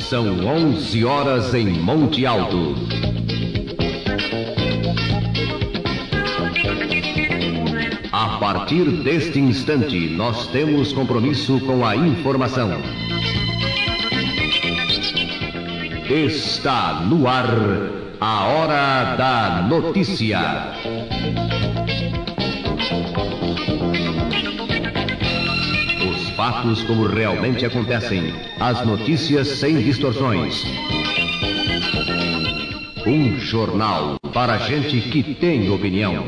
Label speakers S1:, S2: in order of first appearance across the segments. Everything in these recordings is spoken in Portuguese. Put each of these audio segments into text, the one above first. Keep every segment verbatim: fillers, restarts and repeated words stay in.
S1: São onze horas em Monte Alto. A partir deste instante, nós temos compromisso com a informação. Está no ar a Hora da Notícia. Os fatos como realmente acontecem, as notícias sem distorções. Um jornal para gente que tem opinião.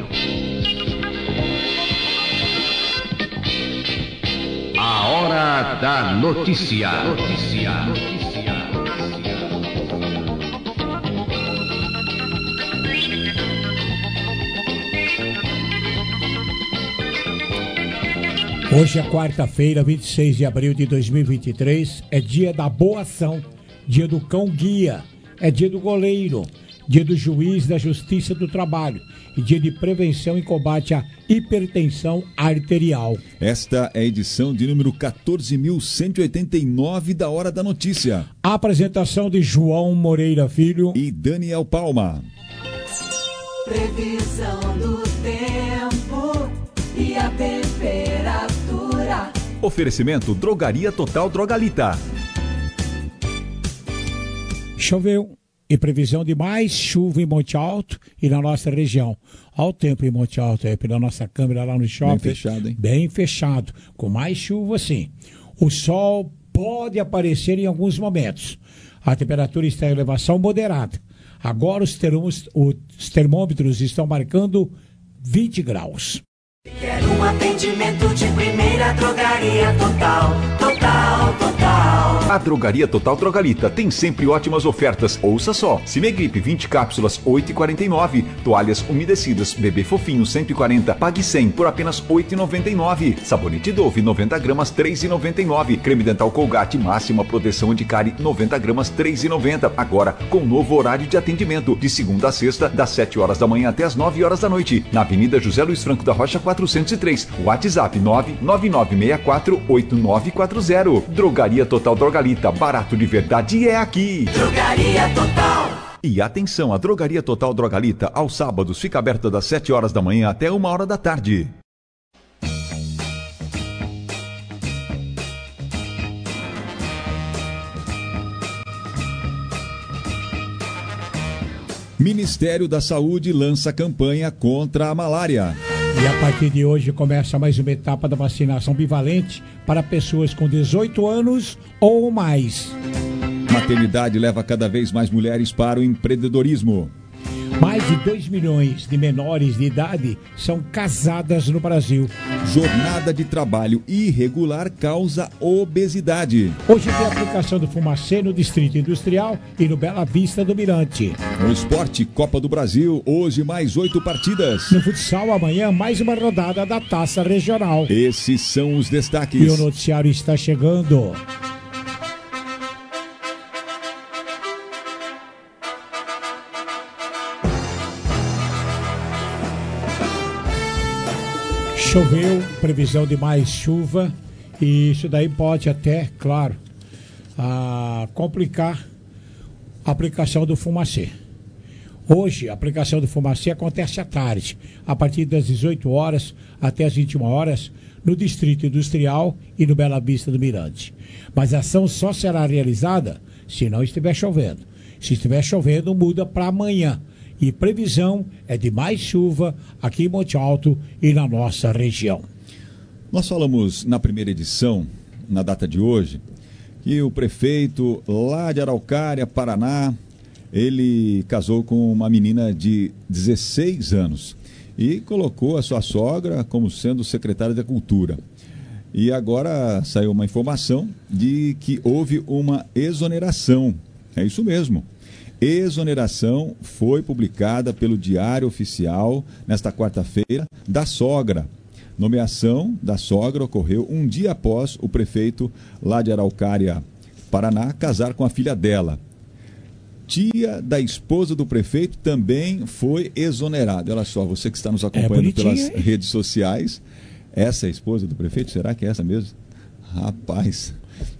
S1: A Hora da Notícia. Notícia. Notícia.
S2: Hoje é quarta-feira, vinte e seis de abril de dois mil e vinte e três, é dia da boa ação, dia do cão-guia, é dia do goleiro, dia do juiz da Justiça do Trabalho e dia de prevenção e combate à hipertensão arterial.
S3: Esta é a edição de número quatorze mil cento e oitenta e nove da Hora da Notícia.
S2: A apresentação de João Moreira Filho
S3: e Daniel Palma.
S4: Previsão do tempo e a temperatura.
S3: Oferecimento Drogaria Total Drogalita.
S2: Choveu e previsão de mais chuva em Monte Alto e na nossa região. Olha o tempo em Monte Alto aí, pela nossa câmera lá no shopping.
S3: Bem fechado, hein?
S2: Bem fechado, com mais chuva sim. O sol pode aparecer em alguns momentos. A temperatura está em elevação moderada. Agora os, termos, os termômetros estão marcando vinte graus.
S4: Quero um atendimento de primeira, Drogaria Total, Total, Total.
S3: A Drogaria Total Drogalita tem sempre ótimas ofertas. Ouça só: Cimegripe vinte cápsulas, oito e quarenta e nove. Toalhas umedecidas Bebê Fofinho cento e quarenta, pague cem por apenas oito e noventa e nove. Sabonete Dove noventa gramas, três e noventa e nove. Creme dental Colgate máxima proteção anticárie noventa gramas, três e noventa. Agora com novo horário de atendimento, de segunda a sexta, das sete horas da manhã até as nove horas da noite, na Avenida José Luiz Franco da Rocha quatrocentos e três. WhatsApp nove nove nove seis quatro oito nove quatro zero. Drogaria Total Drogalita, barato de verdade é aqui.
S4: Drogaria Total.
S3: E atenção, a Drogaria Total Drogalita aos sábados fica aberta das sete horas da manhã até uma hora da tarde. Ministério da Saúde lança campanha contra a malária.
S2: E a partir de hoje começa mais uma etapa da vacinação bivalente para pessoas com dezoito anos ou mais.
S3: Maternidade leva cada vez mais mulheres para o empreendedorismo.
S2: Mais de dois milhões de menores de idade são casadas no Brasil.
S3: Jornada de trabalho irregular causa obesidade.
S2: Hoje tem a aplicação do Fumacê no Distrito Industrial e no Bela Vista do Mirante.
S3: No esporte, Copa do Brasil, hoje mais oito partidas.
S2: No futsal, amanhã mais uma rodada da Taça Regional.
S3: Esses são os destaques.
S2: E o noticiário está chegando. Choveu, previsão de mais chuva, e isso daí pode até, claro, a complicar a aplicação do Fumacê. Hoje, a aplicação do Fumacê acontece à tarde, a partir das dezoito horas até as vinte e uma horas, no Distrito Industrial e no Bela Vista do Mirante. Mas a ação só será realizada se não estiver chovendo. Se estiver chovendo, muda para amanhã. E previsão é de mais chuva aqui em Monte Alto e na nossa região.
S3: Nós falamos na primeira edição, na data de hoje, que o prefeito lá de Araucária, Paraná, ele casou com uma menina de dezesseis anos e colocou a sua sogra como sendo secretária da Cultura. E agora saiu uma informação de que houve uma exoneração. É isso mesmo. Exoneração foi publicada pelo Diário Oficial nesta quarta-feira da sogra. Nomeação da sogra ocorreu um dia após o prefeito lá de Araucária, Paraná, casar com a filha dela. Tia da esposa do prefeito também foi exonerada. Olha só, você que está nos acompanhando é pelas hein? redes sociais, essa é a esposa do prefeito? Será que é essa mesmo? Rapaz,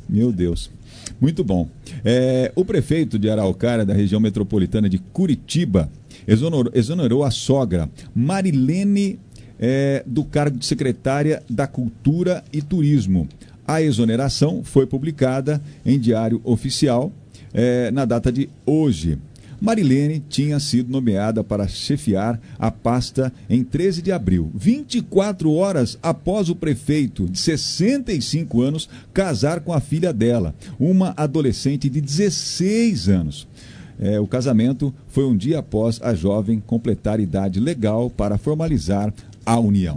S3: Meu Deus. Muito bom. É, o prefeito de Araucária, da região metropolitana de Curitiba, exonerou, exonerou a sogra Marilene é, do cargo de secretária da Cultura e Turismo. A exoneração foi publicada em Diário Oficial é, na data de hoje. Marilene tinha sido nomeada para chefiar a pasta em treze de abril, vinte e quatro horas após o prefeito de sessenta e cinco anos casar com a filha dela, uma adolescente de dezesseis anos. É, o casamento foi um dia após a jovem completar idade legal para formalizar a união.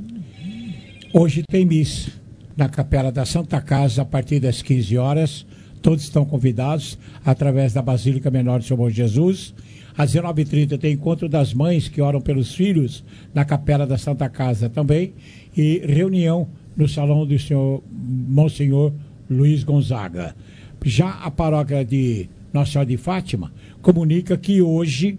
S2: Hoje tem missa na Capela da Santa Casa a partir das quinze horas. Todos estão convidados através da Basílica Menor de São Bom Jesus. Às dezenove e trinta tem encontro das mães que oram pelos filhos na Capela da Santa Casa também. E reunião no salão do senhor Monsenhor Luiz Gonzaga. Já a paróquia de Nossa Senhora de Fátima comunica que hoje,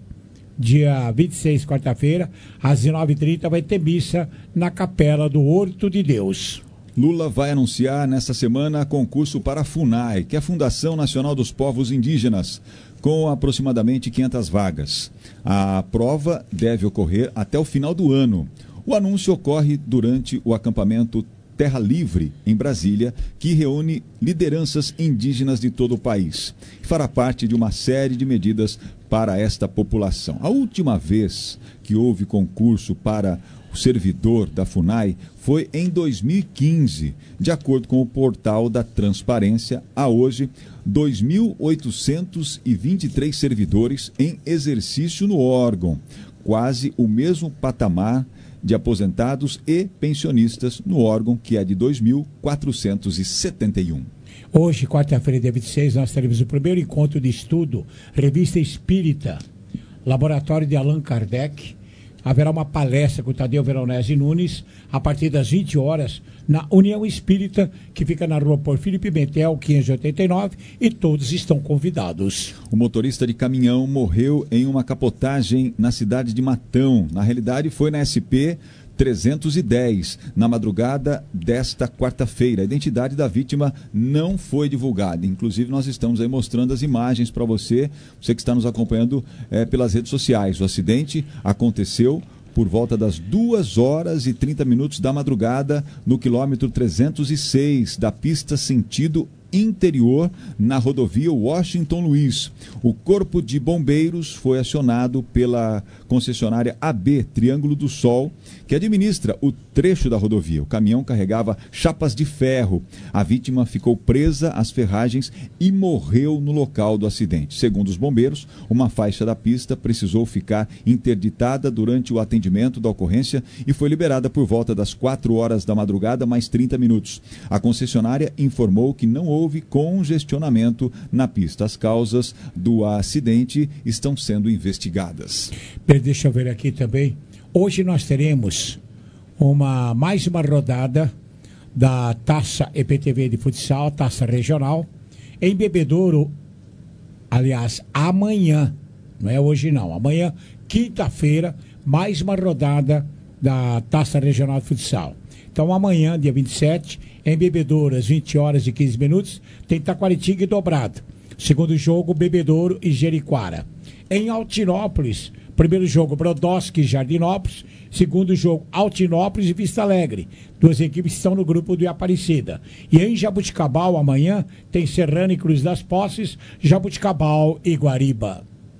S2: dia vinte e seis, quarta-feira, às dezenove e trinta vai ter missa na Capela do Horto de Deus.
S3: Lula vai anunciar nesta semana concurso para a FUNAI, que é a Fundação Nacional dos Povos Indígenas, com aproximadamente quinhentas vagas. A prova deve ocorrer até o final do ano. O anúncio ocorre durante o acampamento Terra Livre, em Brasília, que reúne lideranças indígenas de todo o país e fará parte de uma série de medidas para esta população. A última vez que houve concurso para o servidor da FUNAI foi em dois mil e quinze. De acordo com o portal da Transparência, há hoje dois mil oitocentos e vinte e três servidores em exercício no órgão, quase o mesmo patamar de aposentados e pensionistas no órgão, que é de dois mil quatrocentos e setenta e um.
S2: Hoje, quarta-feira, dia vinte e seis, nós teremos o primeiro encontro de estudo, Revista Espírita, Laboratório de Allan Kardec. Haverá uma palestra com o Tadeu Veronese Nunes, a partir das vinte horas, na União Espírita, que fica na rua Porfírio Pimentel, quinhentos e oitenta e nove, e todos estão convidados.
S3: O motorista de caminhão morreu em uma capotagem na cidade de Matão. Na realidade, foi na S P trezentos e dez, na madrugada desta quarta-feira. A identidade da vítima não foi divulgada. Inclusive, nós estamos aí mostrando as imagens para você, você que está nos acompanhando é, pelas redes sociais. O acidente aconteceu por volta das duas horas e trinta minutos da madrugada, no quilômetro trezentos e seis da pista sentido interior, na rodovia Washington Luiz. O Corpo de Bombeiros foi acionado pela concessionária A B Triângulo do Sol, que administra o trecho da rodovia. O caminhão carregava chapas de ferro. A vítima ficou presa às ferragens e morreu no local do acidente. Segundo os bombeiros, uma faixa da pista precisou ficar interditada durante o atendimento da ocorrência e foi liberada por volta das quatro horas da madrugada, mais trinta minutos. A concessionária informou que não houve houve congestionamento na pista. As causas do acidente estão sendo investigadas.
S2: Deixa eu ver aqui também. Hoje nós teremos uma, mais uma rodada da Taça E P T V de futsal, Taça Regional, em Bebedouro. Aliás, amanhã, não é hoje não, amanhã, quinta-feira, mais uma rodada da Taça Regional de futsal. Então amanhã, dia vinte e sete, em Bebedouro, às vinte horas e quinze minutos, tem Taquaritinga e Dobrado. Segundo jogo, Bebedouro e Jeriquara. Em Altinópolis, primeiro jogo, Brodowski e Jardinópolis. Segundo jogo, Altinópolis e Vista Alegre. Duas equipes estão no grupo do Aparecida. E em Jabuticabal, amanhã, tem Serrano e Cruz das Posses, Jabuticabal e Guariba.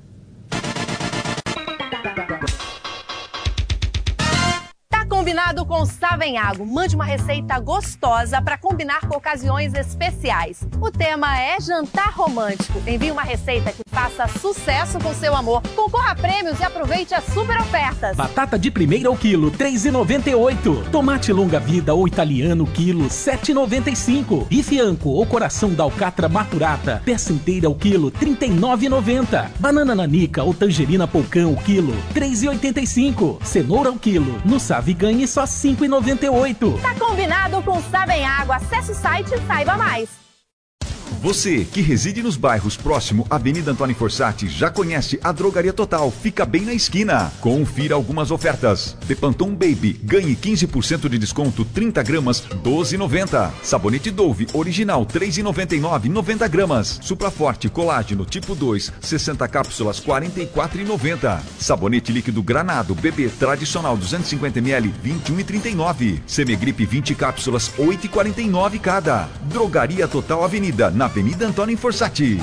S5: Combinado com Savenhago. Mande uma receita gostosa para combinar com ocasiões especiais. O tema é jantar romântico. Envie uma receita que faça sucesso com seu amor. Concorra a prêmios e aproveite as super ofertas.
S6: Batata de primeira ao quilo, três reais e noventa e oito centavos. Tomate longa vida ou italiano, quilo, sete reais e noventa e cinco centavos. Bife anco ou coração da alcatra maturata, peça inteira ao quilo, trinta e nove reais e noventa centavos. Banana nanica ou tangerina polcão, o quilo, três reais e oitenta e cinco centavos. Cenoura ao quilo, no Save Ganhe só cinco reais e noventa e oito centavos.
S5: Tá combinado com Savenhago. Acesse o site e saiba mais.
S3: Você que reside nos bairros próximo à Avenida Antônio Forsatti já conhece a Drogaria Total, fica bem na esquina. Confira algumas ofertas. Bepantone Baby, ganhe quinze por cento de desconto, trinta gramas, doze reais e noventa centavos. Sabonete Dove original, três reais e noventa e nove centavos, noventa gramas. Supraforte Colágeno tipo dois, sessenta cápsulas, quarenta e quatro reais e noventa centavos. Sabonete líquido Granado Bebê tradicional duzentos e cinquenta mililitros, vinte e um reais e trinta e nove centavos. Semegripe vinte cápsulas, oito reais e quarenta e nove centavos cada. Drogaria Total Avenida, na Avenida Antônio Forsatti.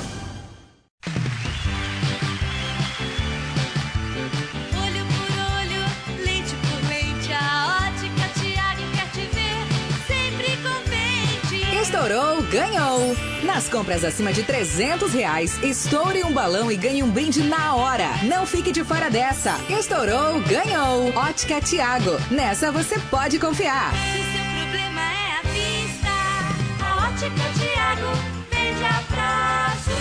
S7: Olho por olho, lente por lente, a Ótica Thiago quer te ver sempre contente.
S8: Estourou, ganhou! Nas compras acima de trezentos reais, estoure um balão e ganhe um brinde na hora. Não fique de fora dessa. Estourou, ganhou! Ótica Thiago. Nessa você pode confiar.
S7: Se o seu problema é a vista, a Ótica Thiago vende a prazo.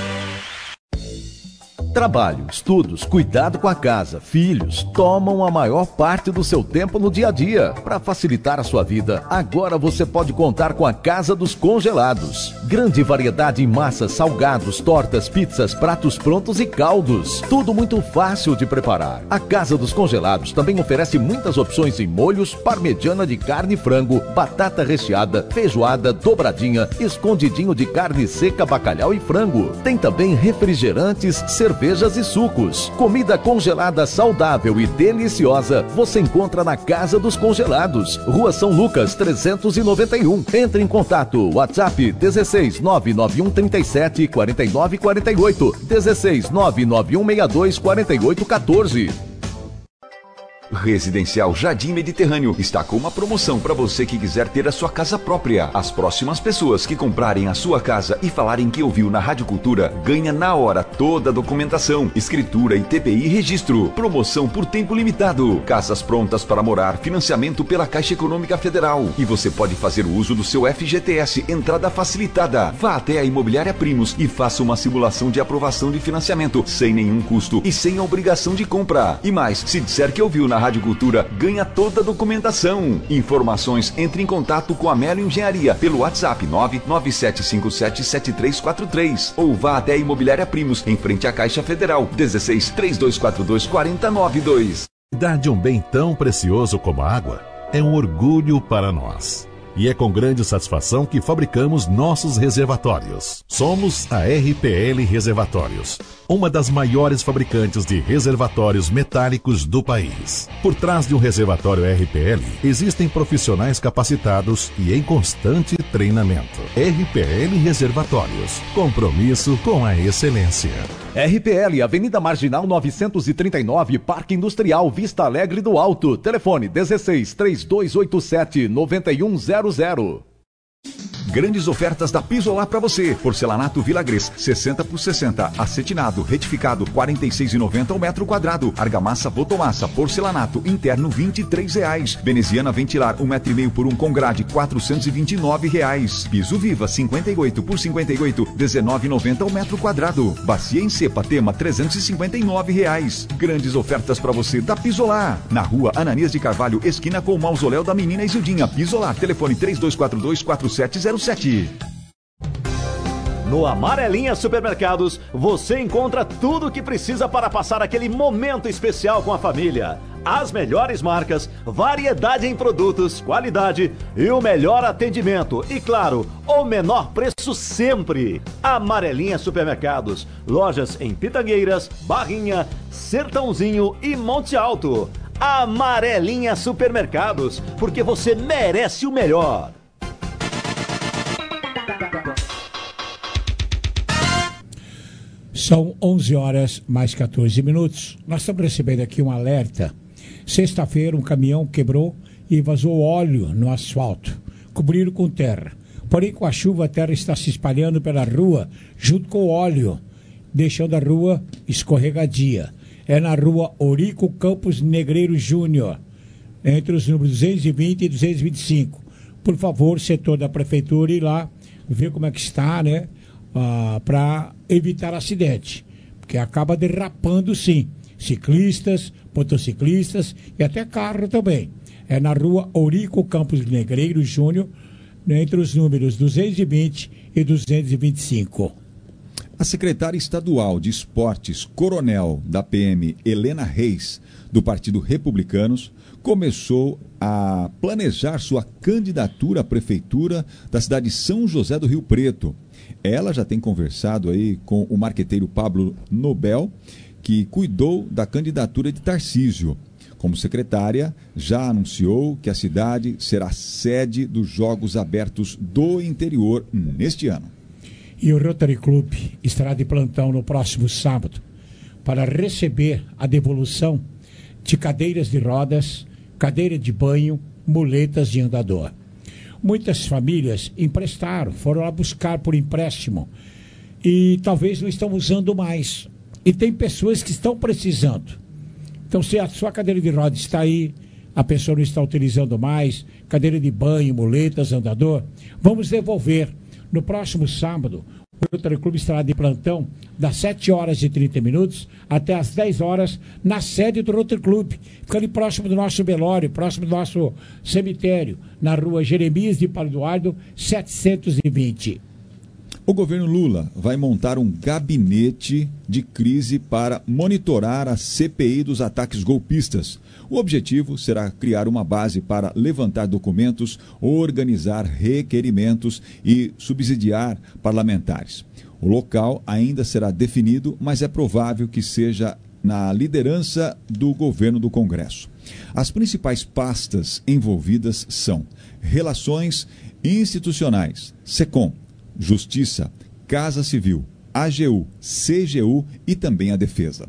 S1: Trabalho, estudos, cuidado com a casa, filhos, tomam a maior parte do seu tempo no dia a dia. Para facilitar a sua vida, agora você pode contar com a Casa dos Congelados. Grande variedade em massas, salgados, tortas, pizzas, pratos prontos e caldos. Tudo muito fácil de preparar. A Casa dos Congelados também oferece muitas opções em molhos, parmegiana de carne e frango, batata recheada, feijoada, dobradinha, escondidinho de carne seca, bacalhau e frango. Tem também refrigerantes, cervejas e sucos. Comida congelada saudável e deliciosa você encontra na Casa dos Congelados, Rua São Lucas trezentos e noventa e um. Entre em contato, WhatsApp dezesseis nove nove um trinta e sete quarenta e nove quarenta e oito, dezesseis nove nove um seis dois quarenta e oito quatorze.
S3: Residencial Jardim Mediterrâneo está com uma promoção para você que quiser ter a sua casa própria. As próximas pessoas que comprarem a sua casa e falarem que ouviu na Rádio Cultura, ganha na hora toda a documentação, escritura e T P I registro. Promoção por tempo limitado. Casas prontas para morar, financiamento pela Caixa Econômica Federal. E você pode fazer o uso do seu F G T S, entrada facilitada. Vá até a Imobiliária Primos e faça uma simulação de aprovação de financiamento, sem nenhum custo e sem a obrigação de compra. E mais, se disser que ouviu na Rádio Cultura, ganha toda a documentação. Informações, entre em contato com a Melo Engenharia pelo WhatsApp nove nove sete cinco sete sete três quatro três ou vá até a Imobiliária Primos, em frente à Caixa Federal, dezesseis três dois quatro dois quatro zero nove dois.
S9: Cuidar de um bem tão precioso como a água é um orgulho para nós. E é com grande satisfação que fabricamos nossos reservatórios. Somos a R P L Reservatórios, uma das maiores fabricantes de reservatórios metálicos do país. Por trás de um reservatório R P L, existem profissionais capacitados e em constante treinamento. R P L Reservatórios, compromisso com a excelência.
S1: R P L, Avenida Marginal novecentos e trinta e nove, Parque Industrial, Vista Alegre do Alto. Telefone dezesseis três dois oito sete nove um zero zero.
S3: Grandes ofertas da Pisolar para você. Porcelanato Vilagres, sessenta por sessenta. Acetinado, retificado, quarenta e seis reais e noventa centavos ao metro quadrado. Argamassa Votomassa, porcelanato interno, vinte e três reais. Veneziana Ventilar, um metro e meio por um com grade, quatrocentos e vinte e nove reais. Piso Viva, cinquenta e oito por cinquenta e oito, dezenove reais e noventa centavos ao metro quadrado. Bacia em Cepa Tema, trezentos e cinquenta e nove reais. Grandes ofertas para você da Pisolar. Na rua Ananias de Carvalho, esquina com o mausoléu da menina Isildinha. Pisolar, telefone três dois quatro dois quatro sete zero sete.
S10: No Amarelinha Supermercados, você encontra tudo o que precisa para passar aquele momento especial com a família. As melhores marcas, variedade em produtos, qualidade e o melhor atendimento. E claro, o menor preço sempre. Amarelinha Supermercados, lojas em Pitangueiras, Barrinha, Sertãozinho e Monte Alto. Amarelinha Supermercados, porque você merece o melhor.
S2: São onze horas mais quatorze minutos. Nós estamos recebendo aqui um alerta. Sexta-feira um caminhão quebrou e vazou óleo no asfalto, cobriram com terra. Porém, com a chuva, a terra está se espalhando pela rua junto com o óleo, deixando a rua escorregadia. É na rua Eurico Campos Negreiro Júnior, entre os números duzentos e vinte e duzentos e vinte e cinco. Por favor, setor da prefeitura, ir lá ver como é que está, né? Ah, para evitar acidente, porque acaba derrapando sim, ciclistas, motociclistas e até carro também. É na rua Eurico Campos Negreiro Júnior, entre os números duzentos e vinte e duzentos e vinte e cinco.
S3: A secretária estadual de Esportes, coronel da P M Helena Reis, do Partido Republicanos, começou a planejar sua candidatura à prefeitura da cidade de São José do Rio Preto. Ela já tem conversado aí com o marqueteiro Pablo Nobel, que cuidou da candidatura de Tarcísio. Como secretária, já anunciou que a cidade será sede dos Jogos Abertos do Interior neste ano.
S2: E o Rotary Club estará de plantão no próximo sábado para receber a devolução de cadeiras de rodas, cadeira de banho, muletas de andador. Muitas famílias emprestaram, foram lá buscar por empréstimo e talvez não estão usando mais. E tem pessoas que estão precisando. Então, se a sua cadeira de rodas está aí, a pessoa não está utilizando mais, cadeira de banho, muletas, andador, vamos devolver. No próximo sábado, o Rotary Club estará de plantão das sete horas e trinta minutos até as dez horas na sede do Rotary Club. Fica ali próximo do nosso velório, próximo do nosso cemitério, na rua Jeremias de Paulo Eduardo, setecentos e vinte.
S3: O governo Lula vai montar um gabinete de crise para monitorar a C P I dos ataques golpistas. O objetivo será criar uma base para levantar documentos, organizar requerimentos e subsidiar parlamentares. O local ainda será definido, mas é provável que seja na liderança do governo do Congresso. As principais pastas envolvidas são Relações Institucionais, SECOM, Justiça, Casa Civil, A G U, C G U e também a Defesa.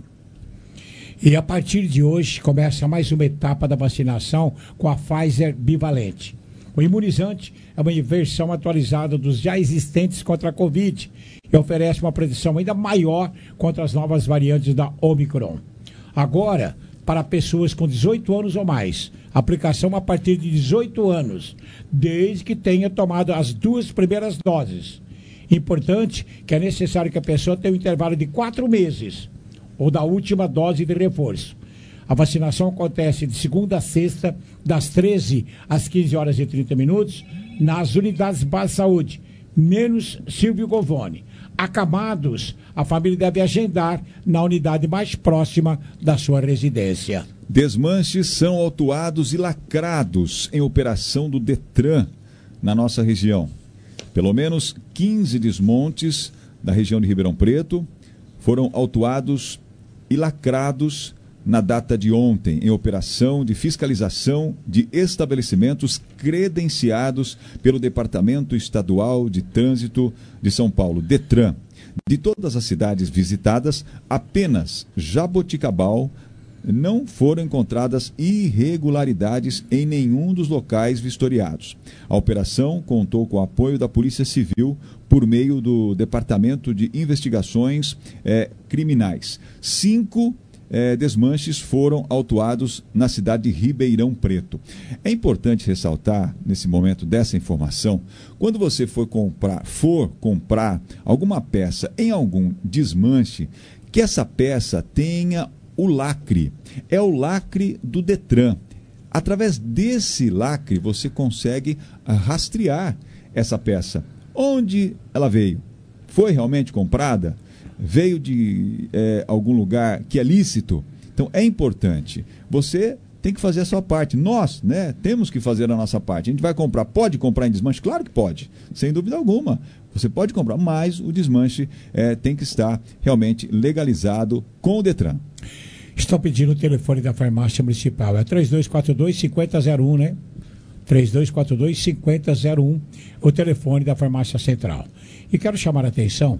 S2: E a partir de hoje começa mais uma etapa da vacinação com a Pfizer bivalente. O imunizante é uma versão atualizada dos já existentes contra a Covid e oferece uma proteção ainda maior contra as novas variantes da Omicron. Agora, para pessoas com dezoito anos ou mais, aplicação a partir de dezoito anos, desde que tenha tomado as duas primeiras doses. Importante que é necessário que a pessoa tenha um intervalo de quatro meses ou da última dose de reforço. A vacinação acontece de segunda a sexta, das treze às quinze horas e trinta minutos, nas unidades básicas de saúde, menos Silvio Govone. Acamados, a família deve agendar na unidade mais próxima da sua residência.
S3: Desmanches são autuados e lacrados em operação do Detran na nossa região. Pelo menos quinze desmontes da região de Ribeirão Preto foram autuados e lacrados na data de ontem, em operação de fiscalização de estabelecimentos credenciados pelo Departamento Estadual de Trânsito de São Paulo, Detran. De todas as cidades visitadas, apenas Jaboticabal não foram encontradas irregularidades em nenhum dos locais vistoriados. A operação contou com o apoio da Polícia Civil por meio do Departamento de Investigações eh, Criminais. Cinco eh, desmanches foram autuados na cidade de Ribeirão Preto. É importante ressaltar, nesse momento dessa informação, quando você for comprar, for comprar alguma peça em algum desmanche, que essa peça tenha o lacre, é o lacre do Detran. Através desse lacre você consegue rastrear essa peça. Onde ela veio? Foi realmente comprada? Veio de é, algum lugar que é lícito? Então é importante. Você tem que fazer a sua parte. Nós, né, temos que fazer a nossa parte. A gente vai comprar, pode comprar em desmanche? Claro que pode, sem dúvida alguma. Você pode comprar, mas o desmanche é, tem que estar realmente legalizado com o Detran.
S2: Estão pedindo o telefone da farmácia municipal. É três dois quatro dois, cinco zero zero um, né? três dois quatro dois, cinco zero zero um, o telefone da farmácia central. E quero chamar a atenção,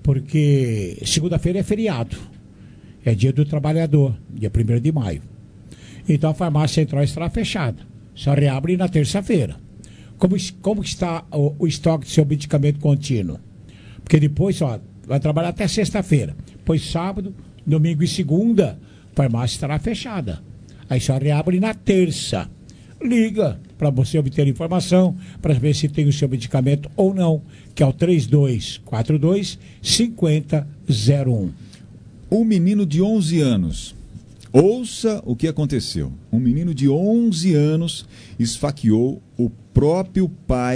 S2: porque segunda-feira é feriado. É dia do trabalhador, dia primeiro de maio. Então a farmácia central estará fechada. Só reabre na terça-feira. Como, como está o, o estoque do seu medicamento contínuo? Porque depois, ó, vai trabalhar até sexta-feira. Depois sábado, domingo e segunda, a farmácia estará fechada. Aí só reabre na terça. Liga para você obter informação, para ver se tem o seu medicamento ou não, que é o três dois quatro dois, cinco zero zero um.
S3: Um menino de onze anos, ouça o que aconteceu. Um menino de onze anos esfaqueou o próprio pai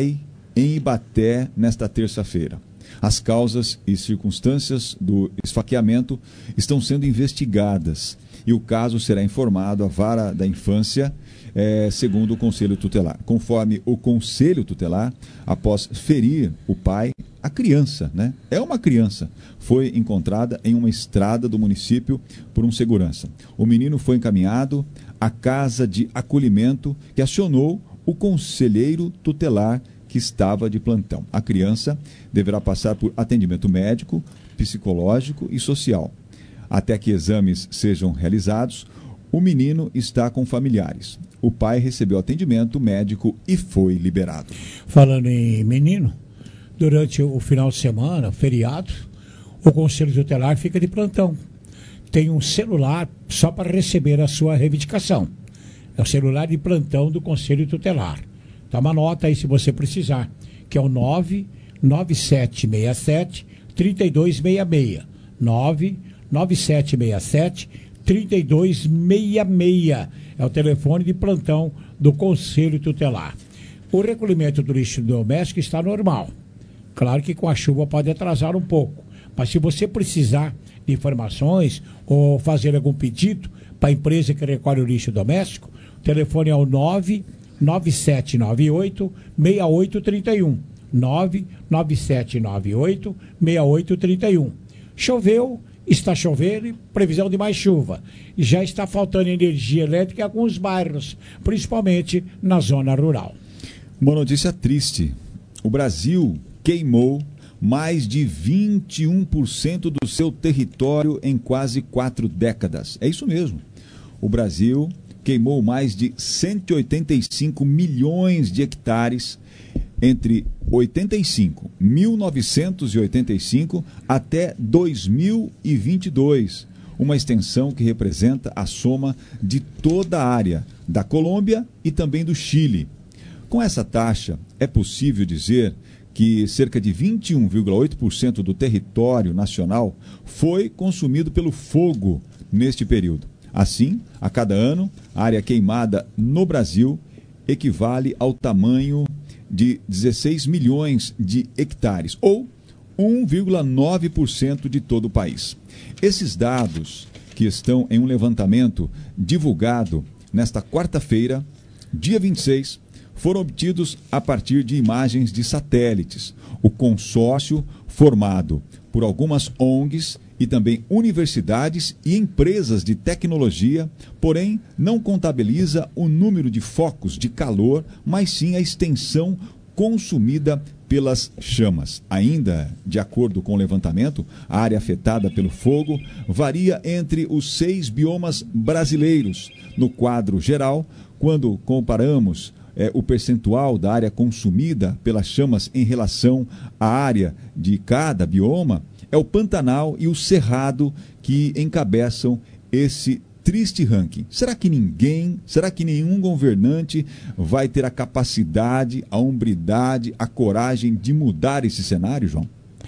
S3: em Ibaté nesta terça-feira. As causas e circunstâncias do esfaqueamento estão sendo investigadas e o caso será informado à Vara da Infância, eh, segundo o Conselho Tutelar. Conforme o Conselho Tutelar, após ferir o pai, a criança, né? É uma criança, foi encontrada em uma estrada do município por um segurança. O menino foi encaminhado à casa de acolhimento que acionou o conselheiro tutelar que estava de plantão. A criança deverá passar por atendimento médico, psicológico e social. Até que exames sejam realizados, o menino está com familiares. O pai recebeu atendimento médico e foi liberado.
S2: Falando em menino, durante o final de semana, feriado, o Conselho Tutelar fica de plantão. Tem um celular só para receber a sua reivindicação. É o celular de plantão do Conselho Tutelar. Toma nota aí se você precisar, que é o nove nove sete seis sete, três dois seis seis. nove nove sete seis sete, três dois seis seis. É o telefone de plantão do Conselho Tutelar. O recolhimento do lixo doméstico está normal. Claro que com a chuva pode atrasar um pouco, mas se você precisar de informações ou fazer algum pedido para a empresa que recolhe o lixo doméstico, o telefone é o nove nove sete nove oito, seis oito três um. nove nove sete nove oito, seis oito três um. Choveu, está chovendo, previsão de mais chuva. Já está faltando energia elétrica em alguns bairros, principalmente na zona rural.
S3: Uma notícia triste. O Brasil queimou mais de vinte e um por cento do seu território em quase quatro décadas. É isso mesmo. O Brasil queimou mais de cento e oitenta e cinco milhões de hectares entre oitenta e cinco, mil novecentos e oitenta e cinco até dois mil e vinte e dois, uma extensão que representa a soma de toda a área da Colômbia e também do Chile. Com essa taxa, é possível dizer que cerca de vinte e um vírgula oito por cento do território nacional foi consumido pelo fogo neste período. Assim, a cada ano, a área queimada no Brasil equivale ao tamanho de dezesseis milhões de hectares, ou um vírgula nove por cento de todo o país. Esses dados, que estão em um levantamento divulgado nesta quarta-feira, dia vinte e seis, foram obtidos a partir de imagens de satélites. O consórcio, formado por algumas O N Gs e também universidades e empresas de tecnologia, porém não contabiliza o número de focos de calor, mas sim a extensão consumida pelas chamas. Ainda, de acordo com o levantamento, a área afetada pelo fogo varia entre os seis biomas brasileiros. No quadro geral, quando comparamos É, o percentual da área consumida pelas chamas em relação à área de cada bioma, é o Pantanal e o Cerrado que encabeçam esse triste ranking. Será que ninguém, será que nenhum governante vai ter a capacidade, a hombridade, a coragem de mudar esse cenário, João?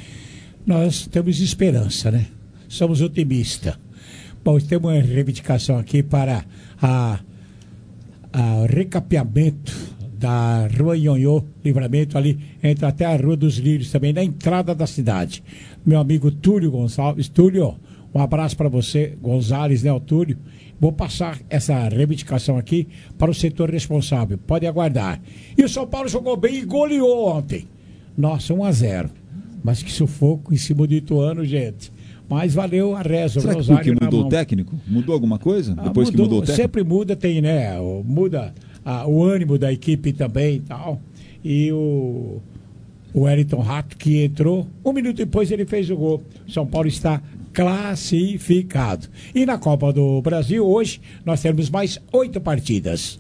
S2: Nós temos esperança, né? Somos otimistas. Bom, temos uma reivindicação aqui para a o recapeamento da Rua Nhonhô, Livramento, ali, entra até a Rua dos Lírios, também na entrada da cidade. Meu amigo Túlio Gonçalves. Túlio, um abraço para você, Gonzalez, né, o Túlio. Vou passar essa reivindicação aqui para o setor responsável. Pode aguardar. E o São Paulo jogou bem e goleou ontem. Nossa, um a zero. Mas que sufoco em cima do Ituano, gente. Mas valeu a reza.
S3: Será que porque mudou o técnico? Mudou alguma coisa?
S2: Ah,
S3: depois
S2: mudou,
S3: que mudou o técnico?
S2: Sempre muda, tem, né? Muda ah, o ânimo da equipe também e tal. E o, o Wellington Rato, que entrou, um minuto depois ele fez o gol. São Paulo está classificado. E na Copa do Brasil, hoje, nós temos mais oito partidas.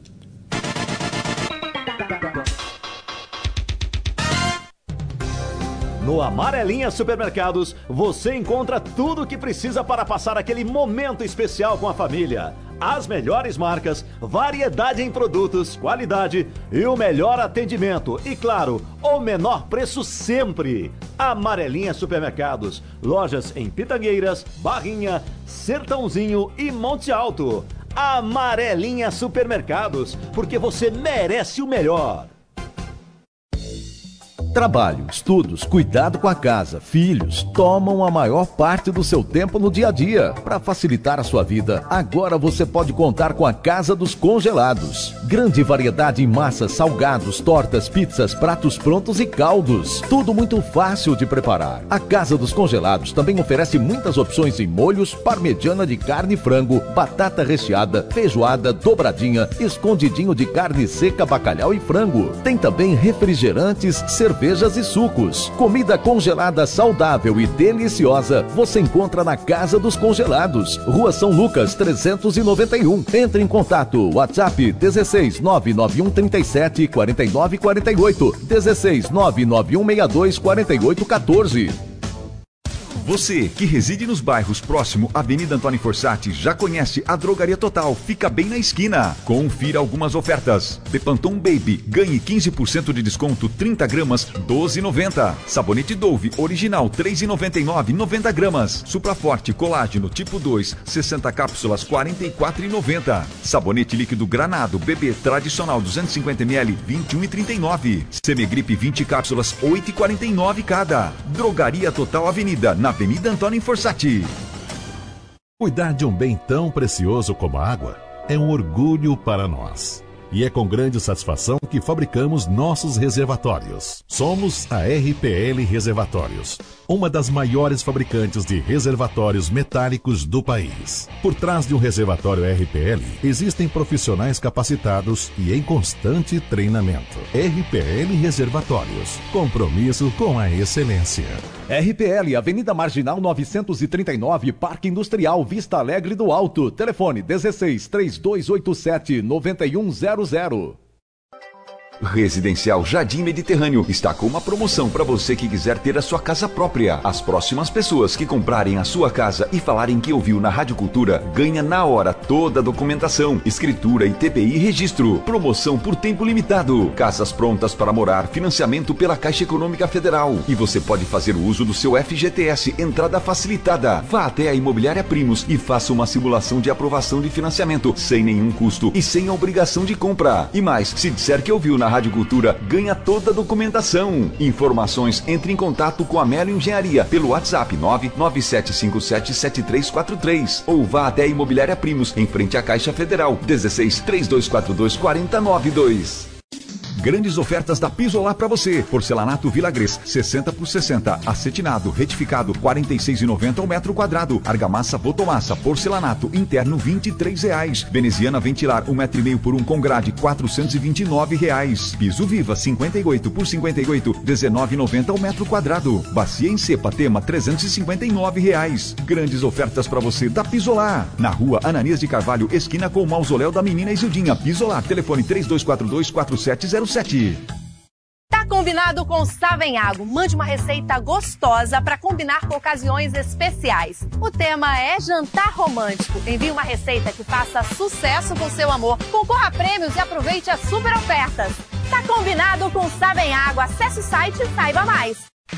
S10: No Amarelinha Supermercados, você encontra tudo o que precisa para passar aquele momento especial com a família. As melhores marcas, variedade em produtos, qualidade e o melhor atendimento. E claro, o menor preço sempre. Amarelinha Supermercados, lojas em Pitangueiras, Barrinha, Sertãozinho e Monte Alto. Amarelinha Supermercados, porque você merece o melhor.
S1: Trabalho, estudos, cuidado com a casa, filhos, tomam a maior parte do seu tempo no dia a dia. Para facilitar a sua vida, agora você pode contar com a Casa dos Congelados. Grande variedade em massas, salgados, tortas, pizzas, pratos prontos e caldos. Tudo muito fácil de preparar. A Casa dos Congelados também oferece muitas opções em molhos, parmegiana de carne e frango, batata recheada, feijoada, dobradinha, escondidinho de carne seca, bacalhau e frango. Tem também refrigerantes, cervejas e sucos. Comida congelada saudável e deliciosa você encontra na Casa dos Congelados, Rua São Lucas trezentos e noventa e um. Entre em contato, WhatsApp dezesseis nove nove um trinta e sete quarenta e nove quarenta e oito, dezesseis nove nove um sessenta e dois quarenta e oito quatorze.
S11: Você que reside nos bairros próximo à Avenida Antônio Forssati já conhece a Drogaria Total, fica bem na esquina. Confira algumas ofertas. Bepantone Baby, ganhe quinze por cento de desconto, trinta gramas, doze reais e noventa centavos. Sabonete Dove Original, três reais e noventa e nove centavos, noventa gramas. Supraforte Colágeno Tipo dois, sessenta cápsulas, quarenta e quatro reais e noventa centavos. Sabonete líquido Granado Bebê Tradicional duzentos e cinquenta mililitros, vinte e um reais e trinta e nove centavos. Semigripe vinte cápsulas, oito reais e quarenta e nove centavos cada. Drogaria Total Avenida, na Avenida Antônio Forssati.
S9: Cuidar de um bem tão precioso como a água é um orgulho para nós. E é com grande satisfação que fabricamos nossos reservatórios. Somos a R P L Reservatórios, uma das maiores fabricantes de reservatórios metálicos do país. Por trás de um reservatório R P L, existem profissionais capacitados e em constante treinamento. R P L Reservatórios, compromisso com a excelência.
S1: R P L, Avenida Marginal novecentos e trinta e nove, Parque Industrial, Vista Alegre do Alto. Telefone dezesseis, três dois oito sete, nove um zero zero.
S11: Residencial Jardim Mediterrâneo está com uma promoção para você que quiser ter a sua casa própria. As próximas pessoas que comprarem a sua casa e falarem que ouviu na Rádio Cultura, ganha na hora toda a documentação, escritura e T P I registro. Promoção por tempo limitado. Casas prontas para morar, financiamento pela Caixa Econômica Federal. E você pode fazer o uso do seu F G T S, entrada facilitada. Vá até a Imobiliária Primos e faça uma simulação de aprovação de financiamento, sem nenhum custo e sem a obrigação de compra. E mais, se disser que ouviu na Rádio Cultura, ganha toda a documentação. Informações, entre em contato com a Melo Engenharia pelo WhatsApp nove nove sete cinco sete sete três quatro três ou vá até a Imobiliária Primos, em frente à Caixa Federal, dezesseis, três dois quatro dois, quatro zero nove dois. Grandes ofertas da Pisolar para você. Porcelanato Vilagres, sessenta por sessenta. Acetinado, retificado, quarenta e seis reais e noventa centavos ao metro quadrado. Argamassa Votomassa, porcelanato interno, vinte e três reais. Veneziana Ventilar, um metro e meio por um com grade, quatrocentos e vinte e nove reais. Piso Viva, cinquenta e oito por cinquenta e oito, dezenove reais e noventa centavos ao metro quadrado. Bacia em cepa Tema, trezentos e cinquenta e nove reais. Grandes ofertas para você da Pisolar. Na rua Ananias de Carvalho, esquina com o Mausoléu da Menina Isildinha. Pisolar, telefone três dois quatro dois, quatro sete zero sete.
S5: Tá combinado com Savenhago. Mande uma receita gostosa para combinar com ocasiões especiais. O tema é jantar romântico. Envie uma receita que faça sucesso com seu amor. Concorra a prêmios e aproveite as super ofertas. Tá combinado com Savenhago. Acesse o site e saiba mais.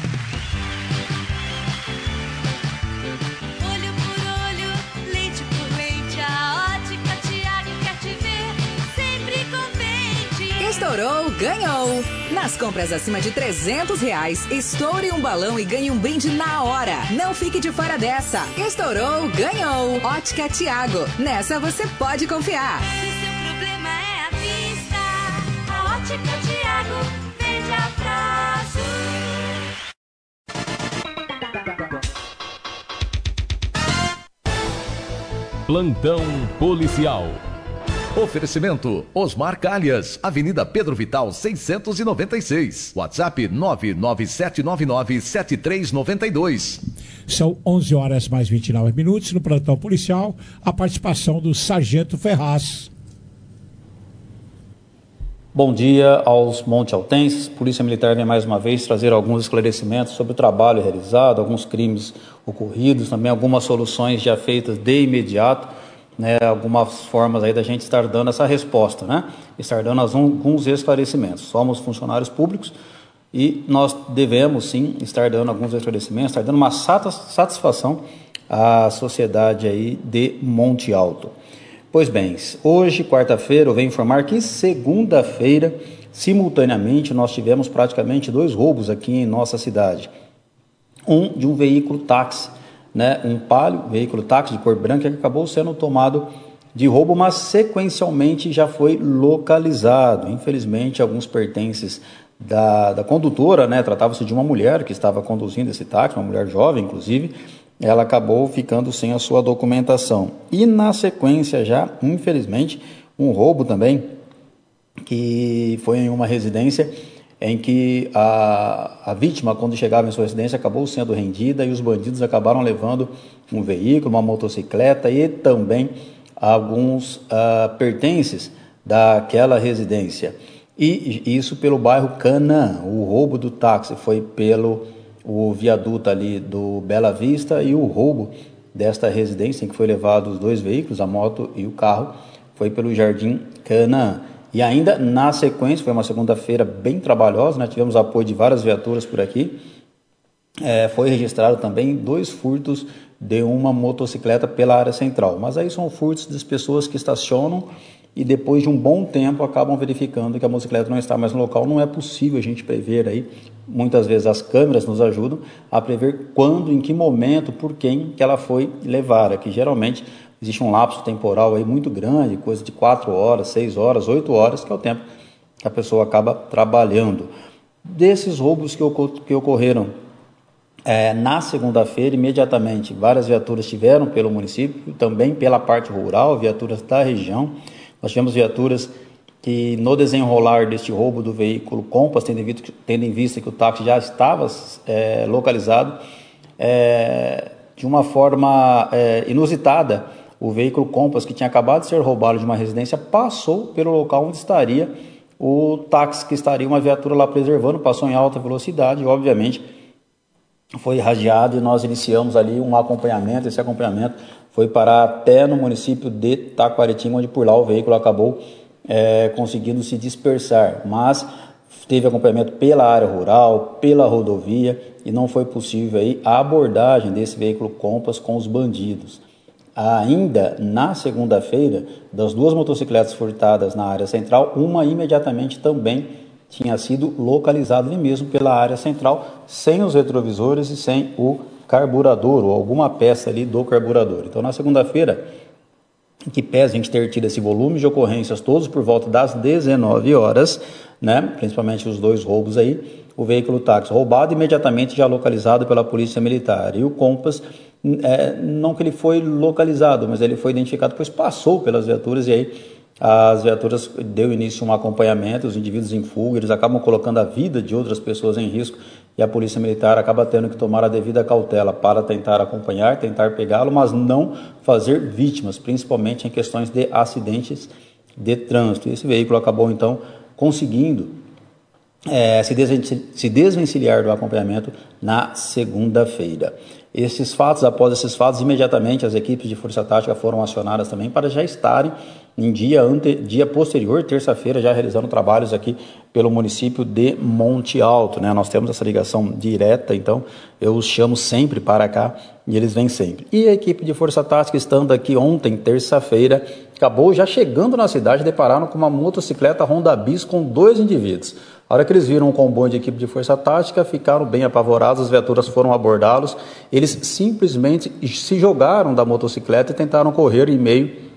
S7: Olho por olho, leite por leite, a Ótica Tiago quer te ver sempre contente.
S8: Estourou, ganhou! Nas compras acima de trezentos reais, estoure um balão e ganhe um brinde na hora. Não fique de fora dessa. Estourou, ganhou! Ótica Tiago. Nessa você pode confiar.
S7: Se seu problema é a vista, a Ótica Tiago vende a prazo.
S1: Plantão Policial. Oferecimento Osmar Calhas, Avenida Pedro Vital seiscentos e noventa e seis. WhatsApp nove nove sete nove nove sete três nove dois.
S2: São onze horas mais vinte e nove minutos no Plantão Policial. A participação do Sargento Ferraz.
S12: Bom dia aos montealtenses. Polícia Militar vem mais uma vez trazer alguns esclarecimentos sobre o trabalho realizado, alguns crimes ocorridos, também algumas soluções já feitas de imediato, né, algumas formas aí da gente estar dando essa resposta, né, estar dando alguns esclarecimentos. Somos funcionários públicos e nós devemos sim estar dando alguns esclarecimentos, estar dando uma satisfação à sociedade aí de Monte Alto. Pois bem, hoje, quarta-feira, eu venho informar que segunda-feira Simultaneamente, nós tivemos praticamente dois roubos aqui em nossa cidade. Um de um veículo táxi, né, um Palio, veículo táxi de cor branca, que acabou sendo tomado de roubo, mas sequencialmente já foi localizado. Infelizmente, alguns pertences da, da condutora, né, tratava-se de uma mulher que estava conduzindo esse táxi, uma mulher jovem, inclusive, ela acabou ficando sem a sua documentação. E na sequência já, infelizmente, um roubo também, que foi em uma residência em que a, a vítima, quando chegava em sua residência, acabou sendo rendida e os bandidos acabaram levando um veículo, uma motocicleta e também alguns uh, pertences daquela residência. E isso pelo bairro Canaã. O roubo do táxi foi pelo o viaduto ali do Bela Vista e o roubo desta residência em que foi levado os dois veículos, a moto e o carro, foi pelo Jardim Canaã. E ainda na sequência, foi uma segunda-feira bem trabalhosa, né? Tivemos apoio de várias viaturas por aqui, é, foi registrado também dois furtos de uma motocicleta pela área central, mas aí são furtos das pessoas que estacionam e depois de um bom tempo acabam verificando que a motocicleta não está mais no local. Não é possível a gente prever aí, muitas vezes as câmeras nos ajudam a prever quando, em que momento, por quem que ela foi levada, que geralmente existe um lapso temporal aí muito grande, coisa de quatro horas, seis horas, oito horas, que é o tempo que a pessoa acaba trabalhando. Desses roubos que, ocor- que ocorreram é, na segunda-feira, imediatamente, várias viaturas tiveram pelo município, também pela parte rural, viaturas da região. Nós tivemos viaturas que, no desenrolar deste roubo do veículo Compass, tendo em vista, tendo em vista que o táxi já estava é, localizado, é, de uma forma é, inusitada, o veículo Compass, que tinha acabado de ser roubado de uma residência, passou pelo local onde estaria o táxi, que estaria uma viatura lá preservando, passou em alta velocidade e, obviamente, foi irradiado e nós iniciamos ali um acompanhamento. Esse acompanhamento foi parar até no município de Taquaritinga, onde por lá o veículo acabou é, conseguindo se dispersar, mas teve acompanhamento pela área rural, pela rodovia, e não foi possível aí a abordagem desse veículo Compass com os bandidos. Ainda na segunda-feira, das duas motocicletas furtadas na área central, uma imediatamente também tinha sido localizada ali mesmo pela área central, sem os retrovisores e sem o carburador, ou alguma peça ali do carburador. Então, na segunda-feira, que pese a gente ter tido esse volume de ocorrências todos por volta das dezenove horas, né, principalmente os dois roubos aí, o veículo táxi roubado imediatamente já localizado pela Polícia Militar, e o Compass, é, não que ele foi localizado, mas ele foi identificado, pois passou pelas viaturas, e aí as viaturas deu início a um acompanhamento, os indivíduos em fuga, eles acabam colocando a vida de outras pessoas em risco, e a Polícia Militar acaba tendo que tomar a devida cautela para tentar acompanhar, tentar pegá-lo, mas não fazer vítimas, principalmente em questões de acidentes de trânsito. Esse veículo acabou, então, conseguindo é, se, desvencilhar, se desvencilhar do acompanhamento na segunda-feira. Esses fatos, após esses fatos, imediatamente as equipes de Força Tática foram acionadas também para já estarem em dia, ante, dia posterior, terça-feira, já realizando trabalhos aqui pelo município de Monte Alto, né? Nós temos essa ligação direta, então eu os chamo sempre para cá e eles vêm sempre. E a equipe de Força Tática, estando aqui ontem, terça-feira, acabou já chegando na cidade, depararam com uma motocicleta Honda Bis com dois indivíduos. A hora que eles viram um comboio de equipe de Força Tática, ficaram bem apavorados, as viaturas foram abordá-los, eles simplesmente se jogaram da motocicleta e tentaram correr em meio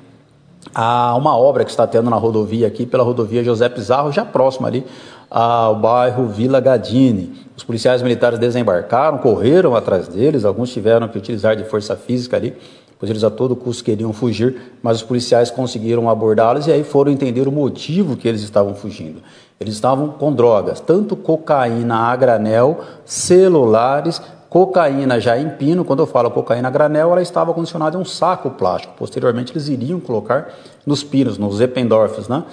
S12: a uma obra que está tendo na rodovia aqui, pela rodovia José Pizarro, já próximo ali ao bairro Vila Gadini. Os policiais militares desembarcaram, correram atrás deles, alguns tiveram que utilizar de força física ali, pois eles a todo custo queriam fugir, mas os policiais conseguiram abordá-los e aí foram entender o motivo que eles estavam fugindo. Eles estavam com drogas, tanto cocaína a granel, celulares, cocaína já em pino. Quando eu falo cocaína a granel, ela estava condicionada em um saco plástico. Posteriormente, eles iriam colocar nos pinos, nos Eppendorfs, né?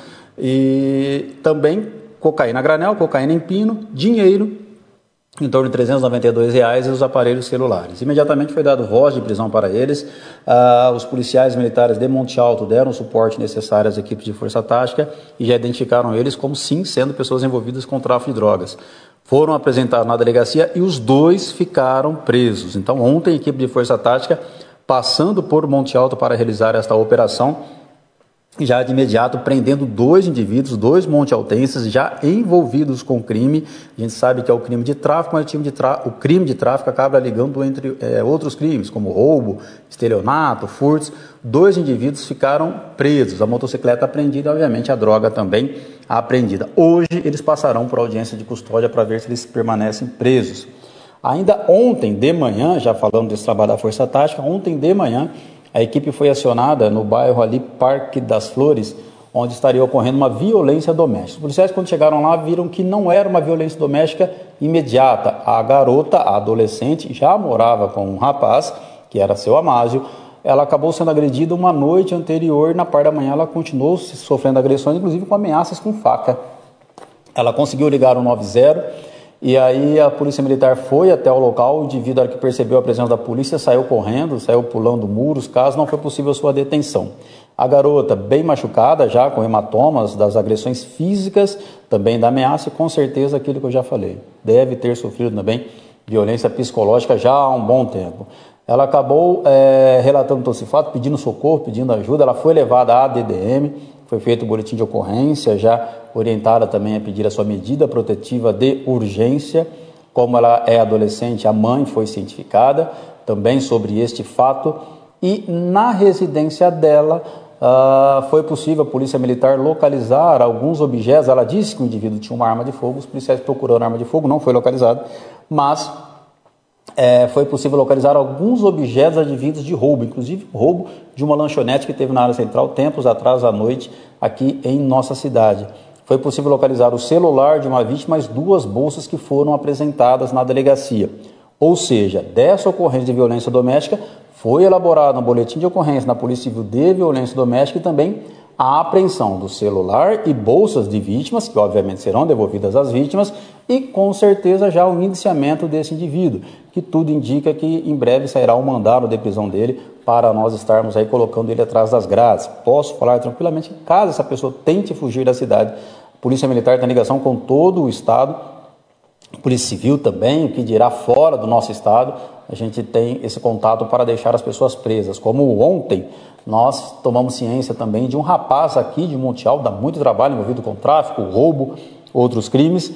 S12: E também cocaína a granel, cocaína em pino, dinheiro, em torno de trezentos e noventa e dois reais, e os aparelhos celulares. Imediatamente foi dado voz de prisão para eles. Ah, os policiais militares de Monte Alto deram o suporte necessário às equipes de Força Tática e já identificaram eles como, sim, sendo pessoas envolvidas com tráfico de drogas. Foram apresentados na delegacia e os dois ficaram presos. Então, ontem, a equipe de Força Tática, passando por Monte Alto para realizar esta operação, já de imediato prendendo dois indivíduos, dois montealtenses já envolvidos com crime. A gente sabe que é o crime de tráfico, mas o, time de tra... o crime de tráfico acaba ligando entre é, outros crimes, como roubo, estelionato, furtos. Dois indivíduos ficaram presos, a motocicleta apreendida e, obviamente, a droga também apreendida. Hoje eles passarão por audiência de custódia para ver se eles permanecem presos. Ainda ontem de manhã, já falando desse trabalho da Força Tática, ontem de manhã, a equipe foi acionada no bairro ali, Parque das Flores, onde estaria ocorrendo uma violência doméstica. Os policiais, quando chegaram lá, viram que não era uma violência doméstica imediata. A garota, a adolescente, já morava com um rapaz, que era seu Amásio. Ela acabou sendo agredida uma noite anterior, na parte da manhã ela continuou sofrendo agressões, inclusive com ameaças com faca. Ela conseguiu ligar o nove zero, e aí a polícia militar foi até o local. O indivíduo, a hora que percebeu a presença da polícia, saiu correndo, saiu pulando muros, caso não foi possível sua detenção. A garota, bem machucada, já com hematomas das agressões físicas, também da ameaça, e com certeza aquilo que eu já falei, deve ter sofrido também violência psicológica já há um bom tempo. Ela acabou é, relatando todo esse fato, pedindo socorro, pedindo ajuda. Ela foi levada à D D M, foi feito o boletim de ocorrência, já orientada também a pedir a sua medida protetiva de urgência. Como ela é adolescente, a mãe foi cientificada também sobre este fato. E na residência dela uh, foi possível a polícia militar localizar alguns objetos. Ela disse que o indivíduo tinha uma arma de fogo, os policiais procuraram a arma de fogo, não foi localizado, mas é, foi possível localizar alguns objetos advindos de roubo, inclusive o roubo de uma lanchonete que teve na área central tempos atrás à noite aqui em nossa cidade. Foi possível localizar o celular de uma vítima, mais duas bolsas que foram apresentadas na delegacia. Ou seja, dessa ocorrência de violência doméstica, foi elaborado um boletim de ocorrência na Polícia Civil de Violência Doméstica e também a apreensão do celular e bolsas de vítimas, que obviamente serão devolvidas às vítimas, e com certeza já o indiciamento desse indivíduo, que tudo indica que em breve sairá um mandado de prisão dele para nós estarmos aí colocando ele atrás das grades. Posso falar tranquilamente que caso essa pessoa tente fugir da cidade, a Polícia Militar tem ligação com todo o Estado, a Polícia Civil também, o que dirá fora do nosso Estado, a gente tem esse contato para deixar as pessoas presas. Como ontem nós tomamos ciência também de um rapaz aqui de Monte Alto, dá muito trabalho envolvido com tráfico, roubo, outros crimes,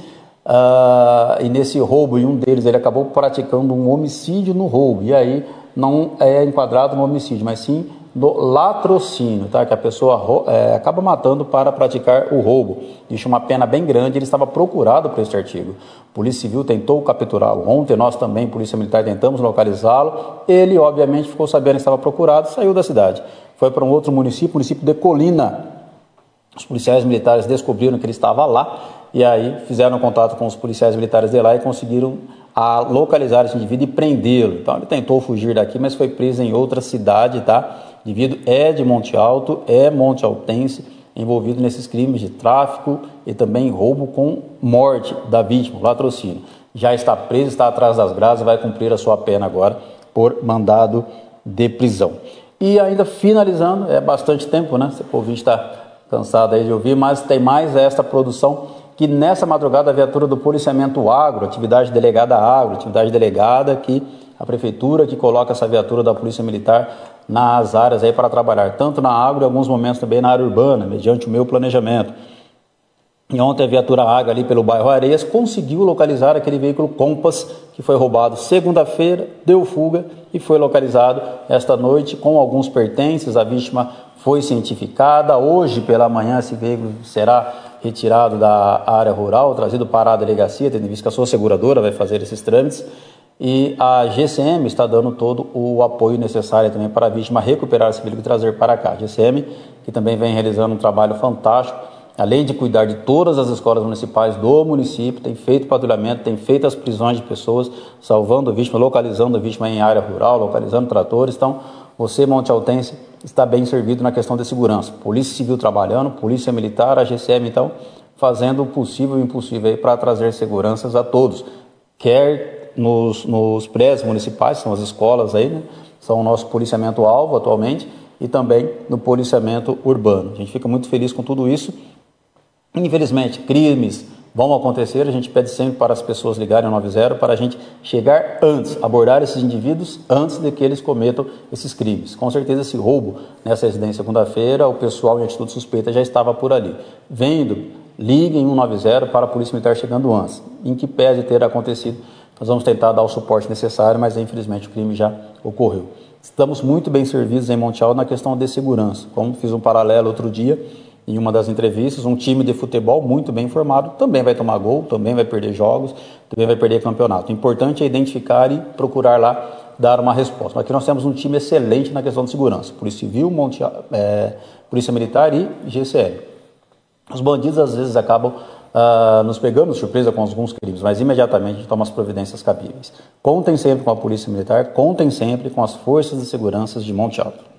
S12: uh, e nesse roubo, em um deles, ele acabou praticando um homicídio no roubo, e aí não é enquadrado no homicídio, mas sim no latrocínio, tá? Que a pessoa é, acaba matando para praticar o roubo. Isso é uma pena bem grande, ele estava procurado por este artigo. A Polícia Civil tentou capturá-lo ontem, nós também, Polícia Militar, tentamos localizá-lo. Ele, obviamente, ficou sabendo que estava procurado, saiu da cidade. Foi para um outro município, município de Colina. Os policiais militares descobriram que ele estava lá e aí fizeram contato com os policiais militares de lá e conseguiram a localizar esse indivíduo e prendê-lo. Então ele tentou fugir daqui, mas foi preso em outra cidade, tá? O indivíduo é de Monte Alto, é montealtense, envolvido nesses crimes de tráfico e também roubo com morte da vítima, latrocínio. Já está preso, está atrás das grades e vai cumprir a sua pena agora por mandado de prisão. E ainda finalizando, é bastante tempo, né? O ouvinte está cansado aí de ouvir, mas tem mais esta produção que nessa madrugada a viatura do policiamento agro, atividade delegada agro, atividade delegada que a prefeitura que coloca essa viatura da Polícia Militar nas áreas aí para trabalhar, tanto na agro e em alguns momentos também na área urbana, mediante o meu planejamento. E ontem a viatura agro ali pelo bairro Areias conseguiu localizar aquele veículo Compass que foi roubado segunda-feira, deu fuga e foi localizado esta noite com alguns pertences. A vítima foi cientificada. Hoje pela manhã esse veículo será retirado da área rural, trazido para a delegacia, tendo em vista que a sua seguradora vai fazer esses trâmites. E a G C M está dando todo o apoio necessário também para a vítima recuperar esse veículo e trazer para cá. A G C M, que também vem realizando um trabalho fantástico, além de cuidar de todas as escolas municipais do município, tem feito patrulhamento, tem feito as prisões de pessoas, salvando a vítima, localizando a vítima em área rural, localizando tratores. Então, você, montealtense, está bem servido na questão de segurança. Polícia Civil trabalhando, Polícia Militar, a G C M, então, fazendo o possível e o impossível para trazer seguranças a todos. Quer nos, nos prédios municipais, são as escolas aí, né? São o nosso policiamento-alvo atualmente, e também no policiamento urbano. A gente fica muito feliz com tudo isso. Infelizmente, crimes vão acontecer, a gente pede sempre para as pessoas ligarem ao noventa para a gente chegar antes, abordar esses indivíduos antes de que eles cometam esses crimes. Com certeza esse roubo nessa residência segunda-feira, o pessoal em atitude suspeita já estava por ali. Vendo, liguem um noventa para a Polícia Militar chegando antes. Em que pese ter acontecido, nós vamos tentar dar o suporte necessário, mas infelizmente o crime já ocorreu. Estamos muito bem servidos em Monte Alto na questão de segurança. Como fiz um paralelo outro dia, em uma das entrevistas, um time de futebol muito bem formado também vai tomar gol, também vai perder jogos, também vai perder campeonato. O importante é identificar e procurar lá dar uma resposta. Aqui nós temos um time excelente na questão de segurança. Polícia Civil, Monte, é, Polícia Militar e G C L. Os bandidos às vezes acabam uh, nos pegando de surpresa com alguns crimes, mas imediatamente a gente toma as providências cabíveis. Contem sempre com a Polícia Militar, contem sempre com as forças de segurança de Monte Alto.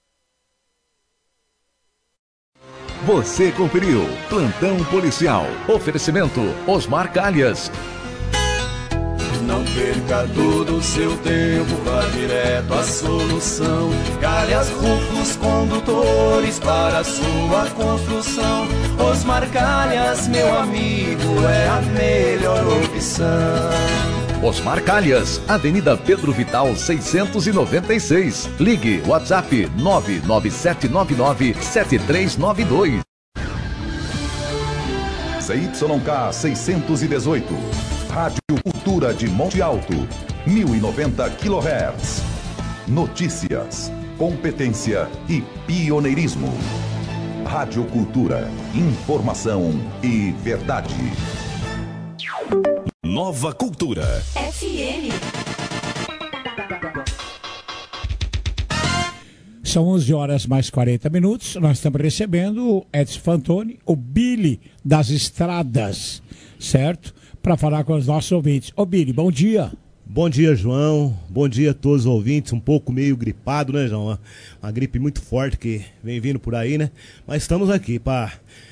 S1: Você conferiu Plantão Policial. Oferecimento Osmar Calhas.
S13: Não perca todo o seu tempo, vá direto à solução. Calhas Rufos Condutores para a sua construção. Osmar Calhas, meu amigo, é a melhor opção.
S1: Osmar Calhas, Avenida Pedro Vital seiscentos e noventa e seis. Ligue WhatsApp nove nove sete nove nove sete três nove dois.
S9: Z Y K seiscentos e dezoito. Rádio Cultura de Monte Alto, mil e noventa quilohertz. Notícias, competência e pioneirismo. Rádio Cultura, informação e verdade. Nova Cultura.
S7: F M.
S2: São onze horas mais quarenta minutos. Nós estamos recebendo o Edson Fantoni, o Billy das Estradas, certo? Para falar com os nossos ouvintes. Ô Billy, bom dia.
S14: Bom dia, João. Bom dia a todos os ouvintes. Um pouco meio gripado, né, João? Uma, uma gripe muito forte que vem vindo por aí, né? Mas estamos aqui para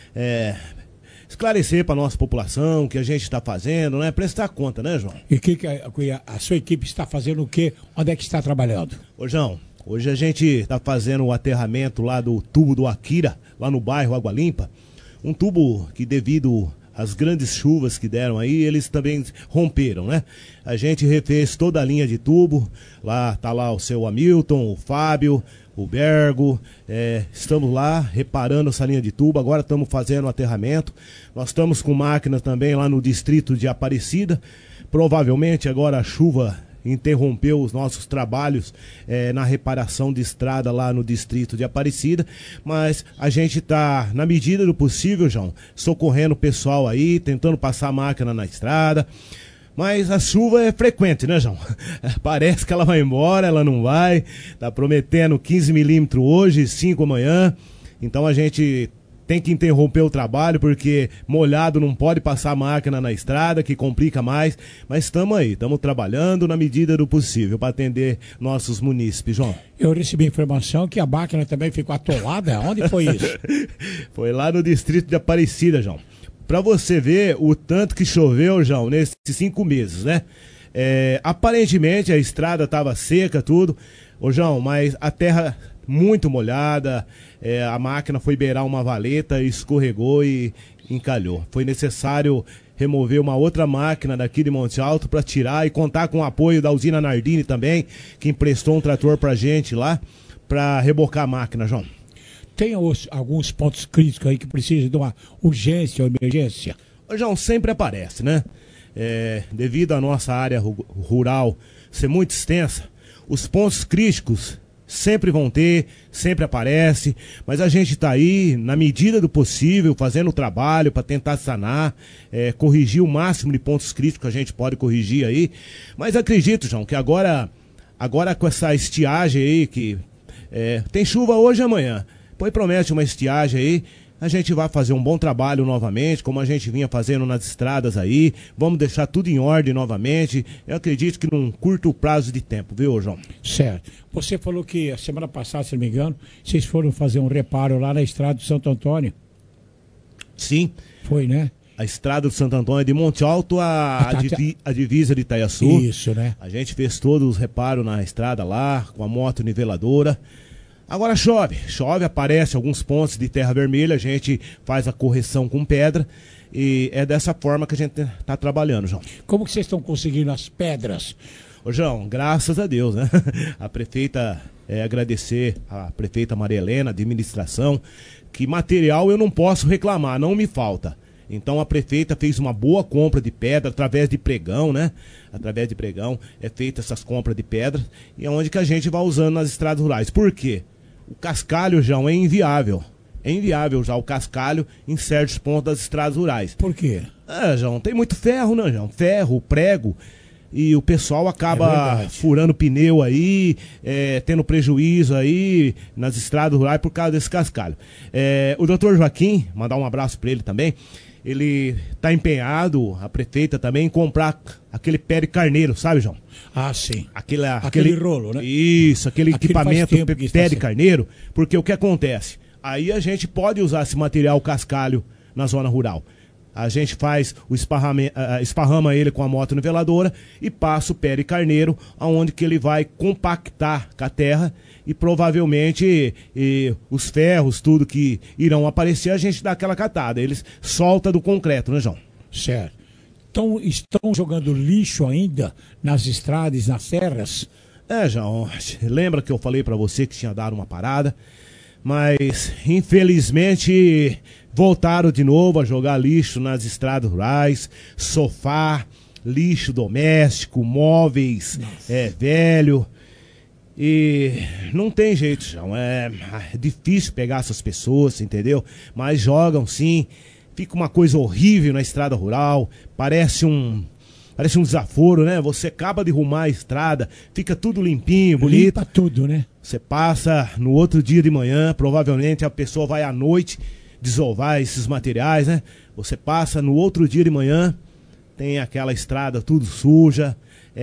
S14: é, esclarecer para a nossa população o que a gente está fazendo, né? Prestar conta, né, João?
S2: E que, que a, a sua equipe está fazendo o quê? Onde é que está trabalhando?
S14: Ô, João, hoje a gente está fazendo o aterramento lá do tubo do Akira, lá no bairro Água Limpa. Um tubo que, devido as grandes chuvas que deram aí, eles também romperam, né? A gente refez toda a linha de tubo, lá tá lá o seu Hamilton, o Fábio, o Bergo, é, estamos lá reparando essa linha de tubo, agora estamos fazendo o aterramento, nós estamos com máquinas também lá no distrito de Aparecida, provavelmente agora a chuva interrompeu os nossos trabalhos é, na reparação de estrada lá no distrito de Aparecida, mas a gente está, na medida do possível, João, socorrendo o pessoal aí, tentando passar a máquina na estrada, mas a chuva é frequente, né, João? Parece que ela vai embora, ela não vai, tá prometendo quinze milímetros hoje, cinco amanhã, então a gente tem que interromper o trabalho, porque molhado não pode passar a máquina na estrada, que complica mais, mas estamos aí, estamos trabalhando na medida do possível para atender nossos munícipes, João.
S2: Eu recebi informação que a máquina também ficou atolada, onde foi isso?
S14: Foi lá no distrito de Aparecida, João. Para você ver o tanto que choveu, João, nesses cinco meses, né? É, aparentemente a estrada estava seca, tudo, ô João, mas a terra muito molhada, é, a máquina foi beirar uma valeta, escorregou e encalhou. Foi necessário remover uma outra máquina daqui de Monte Alto para tirar e contar com o apoio da usina Nardini também, que emprestou um trator pra gente lá, para rebocar a máquina, João.
S2: Tem os, alguns pontos críticos aí que precisam de uma urgência ou emergência?
S14: Ô, João, sempre aparece, né? É, devido à nossa área ru- rural ser muito extensa, os pontos críticos sempre vão ter, sempre aparece, mas a gente está aí, na medida do possível, fazendo o trabalho para tentar sanar, é, corrigir o máximo de pontos críticos que a gente pode corrigir aí, mas acredito, João, que agora, agora com essa estiagem aí, que é, tem chuva hoje e amanhã, pois promete uma estiagem aí, a gente vai fazer um bom trabalho novamente, como a gente vinha fazendo nas estradas aí, vamos deixar tudo em ordem novamente, eu acredito que num curto prazo de tempo, viu, João?
S2: Certo. Você falou que a semana passada, se não me engano, vocês foram fazer um reparo lá na estrada do Santo Antônio.
S14: Sim.
S2: Foi, né?
S14: A estrada do Santo Antônio é de Monte Alto a, a, divi, a divisa de Itaiaçu.
S2: Isso, né?
S14: A gente fez todos os reparos na estrada lá, com a moto niveladora. Agora chove, chove, aparece alguns pontos de terra vermelha, a gente faz a correção com pedra E é dessa forma que a gente está trabalhando, João.
S2: Como que vocês estão conseguindo as pedras?
S14: Ô, João, graças a Deus, né? A prefeita, é, agradecer a prefeita Maria Helena, administração, que material eu não posso reclamar, não me falta. Então a prefeita fez uma boa compra de pedra através de pregão, né? Através de pregão é feita essas compras de pedra e é onde que a gente vai usando nas estradas rurais. Por quê? O cascalho, João, é inviável. É inviável já o cascalho em certos pontos das estradas rurais.
S2: Por quê?
S14: É, João, tem muito ferro, né, João? Ferro, prego. E o pessoal acaba é furando pneu aí, é, tendo prejuízo aí nas estradas rurais por causa desse cascalho. É, o doutor Joaquim, mandar um abraço para ele também, ele está empenhado, a prefeita também, em comprar aquele pé de carneiro, sabe, João?
S2: Ah, sim.
S14: Aquele,
S2: aquele, aquele rolo, né?
S14: Isso, aquele
S2: Aquilo
S14: equipamento pé de
S2: sendo.
S14: carneiro, porque o que acontece? Aí a gente pode usar esse material cascalho na zona rural. A gente faz o esparrama, uh, esparrama ele com a moto niveladora e passa o pé de carneiro, aonde que ele vai compactar com a terra e provavelmente e, os ferros, tudo que irão aparecer, a gente dá aquela catada. Eles soltam do concreto, né, João?
S2: Certo. Então estão jogando lixo ainda nas estradas, nas serras?
S14: É, João, lembra que eu falei pra você que tinha dado uma parada? Mas, infelizmente, voltaram de novo a jogar lixo nas estradas rurais, sofá, lixo doméstico, móveis, é, velho. E não tem jeito, João. É, é difícil pegar essas pessoas, entendeu? Mas jogam sim. Fica uma coisa horrível na estrada rural. Parece um... Parece um desaforo, né? Você acaba de arrumar a estrada, fica tudo limpinho, bonito.
S2: Limpa tudo, né?
S14: Você passa no outro dia de manhã, provavelmente a pessoa vai à noite desovar esses materiais, né? Você passa no outro dia de manhã, tem aquela estrada tudo suja,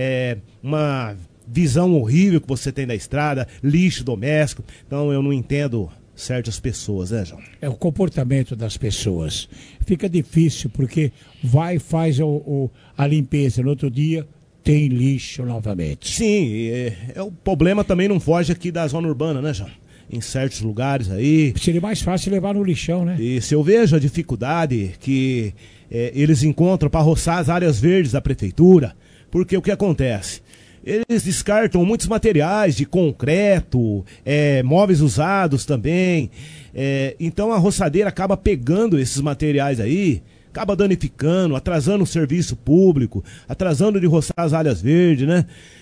S14: é uma visão horrível que você tem da estrada, lixo doméstico. Então eu não entendo certas pessoas, né, João?
S2: É o comportamento das pessoas. Fica difícil porque vai e faz o, o, a limpeza, no outro dia tem lixo novamente.
S14: Sim, é, é, o problema também não foge aqui da zona urbana, né, João? Em certos lugares aí.
S2: Seria mais fácil levar no lixão, né?
S14: E se eu vejo a dificuldade que é, eles encontram para roçar as áreas verdes da prefeitura, porque o que acontece? Eles descartam muitos materiais de concreto, é, móveis usados também. É, então a roçadeira acaba pegando esses materiais aí, acaba danificando, atrasando o serviço público, atrasando de roçar as áreas verdes, né?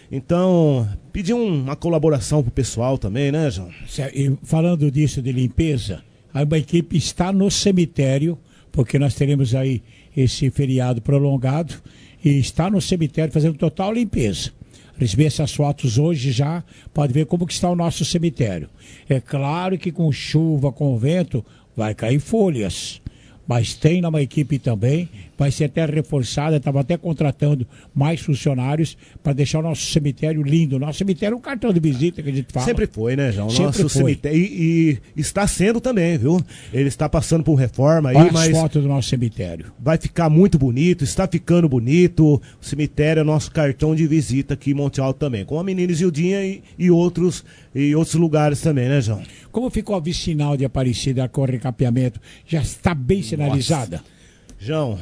S14: Então, pedir uma colaboração pro pessoal também, né, João?
S2: E falando disso de limpeza, a equipe está no cemitério, porque nós teremos aí esse feriado prolongado, e está no cemitério fazendo total limpeza. Receber essas fotos hoje já, pode ver como que está o nosso cemitério. É claro que com chuva, com vento, vai cair folhas. Mas tem uma equipe também, vai ser até reforçada, estava até contratando mais funcionários para deixar o nosso cemitério lindo. Nosso cemitério é um cartão de visita que a gente fala.
S14: Sempre foi, né, João?
S2: Sempre
S14: nosso
S2: foi.
S14: Cemitério, e, e está sendo também, viu? Ele está passando por reforma aí,
S2: Olha
S14: mas...
S2: as fotos do nosso cemitério.
S14: Vai ficar muito bonito, está ficando bonito. O cemitério é nosso cartão de visita aqui em Monte Alto também, com a menina Isildinha e, e, outros, e outros lugares também, né, João?
S2: Como ficou a vicinal de Aparecida com o recapeamento? Já está bem sinalizada?
S14: Nossa. João,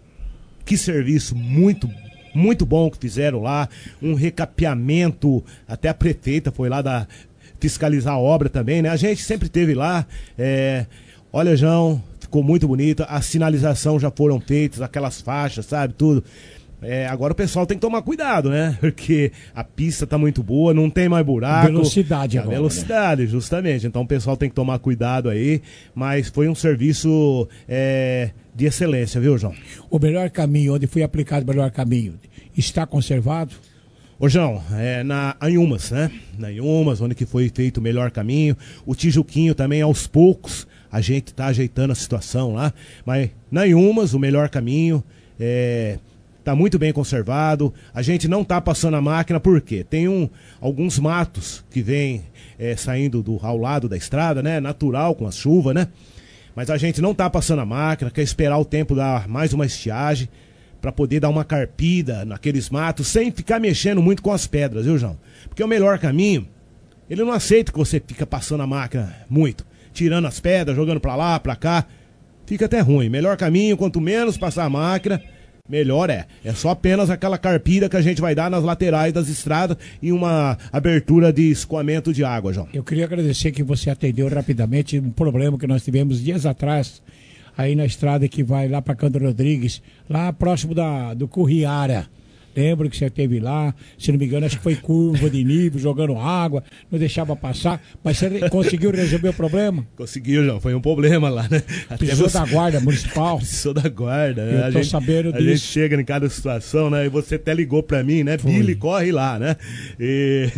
S14: que serviço muito, muito bom que fizeram lá. Um recapeamento, até a prefeita foi lá da, fiscalizar a obra também, né? A gente sempre teve lá. É, olha, João, ficou muito bonita. A sinalização já foram feitas, aquelas faixas, sabe, tudo. É, agora o pessoal tem que tomar cuidado, né? Porque a pista tá muito boa, não tem mais buraco.
S2: Velocidade
S14: a
S2: agora.
S14: Velocidade, né? Justamente. Então o pessoal tem que tomar cuidado aí. Mas foi um serviço é, de excelência, viu, João?
S2: O melhor caminho, onde foi aplicado o melhor caminho, está conservado?
S14: Ô, João, é na Anhumas, né? Na Anhumas, onde que foi feito o melhor caminho. O Tijuquinho também, aos poucos, a gente tá ajeitando a situação lá. Mas na Anhumas, o melhor caminho é... Está muito bem conservado, a gente não está passando a máquina, por quê? Tem um, alguns matos que vêm é, saindo do, ao lado da estrada, né? Natural, com a chuva, né? Mas a gente não está passando a máquina, quer esperar o tempo dar mais uma estiagem, para poder dar uma carpida naqueles matos, sem ficar mexendo muito com as pedras, viu, João? Porque o melhor caminho, ele não aceita que você fica passando a máquina muito, tirando as pedras, jogando para lá, para cá. fica até ruim. Melhor caminho, quanto menos passar a máquina, melhor é. É só apenas aquela carpida que a gente vai dar nas laterais das estradas e uma abertura de escoamento de água, João.
S2: Eu queria agradecer que você atendeu rapidamente um problema que nós tivemos dias atrás, aí na estrada que vai lá para Canto Rodrigues, lá próximo da, do Curriara. Lembro que você esteve lá, se não me engano, acho que foi curva de nível, jogando água, não deixava passar, mas você conseguiu resolver o problema?
S14: Conseguiu, João, foi um problema lá, né?
S2: Precisou você... da guarda municipal?
S14: Precisou da guarda,
S2: né? Eu
S14: a
S2: tô
S14: gente,
S2: sabendo
S14: a
S2: disso.
S14: gente chega em cada situação, né? E você até ligou pra mim, né? Foi. Billy, corre lá, né? E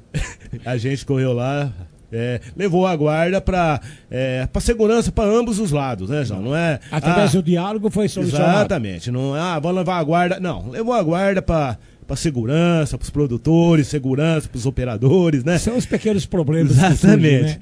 S14: a gente correu lá... É, levou a guarda para é, para segurança para ambos os lados, né, João? Não é,
S2: através
S14: ah,
S2: do diálogo foi solucionado.
S14: Exatamente. Não é, ah, vamos levar a guarda. Não, levou a guarda para para segurança, para os produtores, segurança para os operadores, né?
S2: São os pequenos problemas.
S14: Exatamente.
S2: Surgem, né?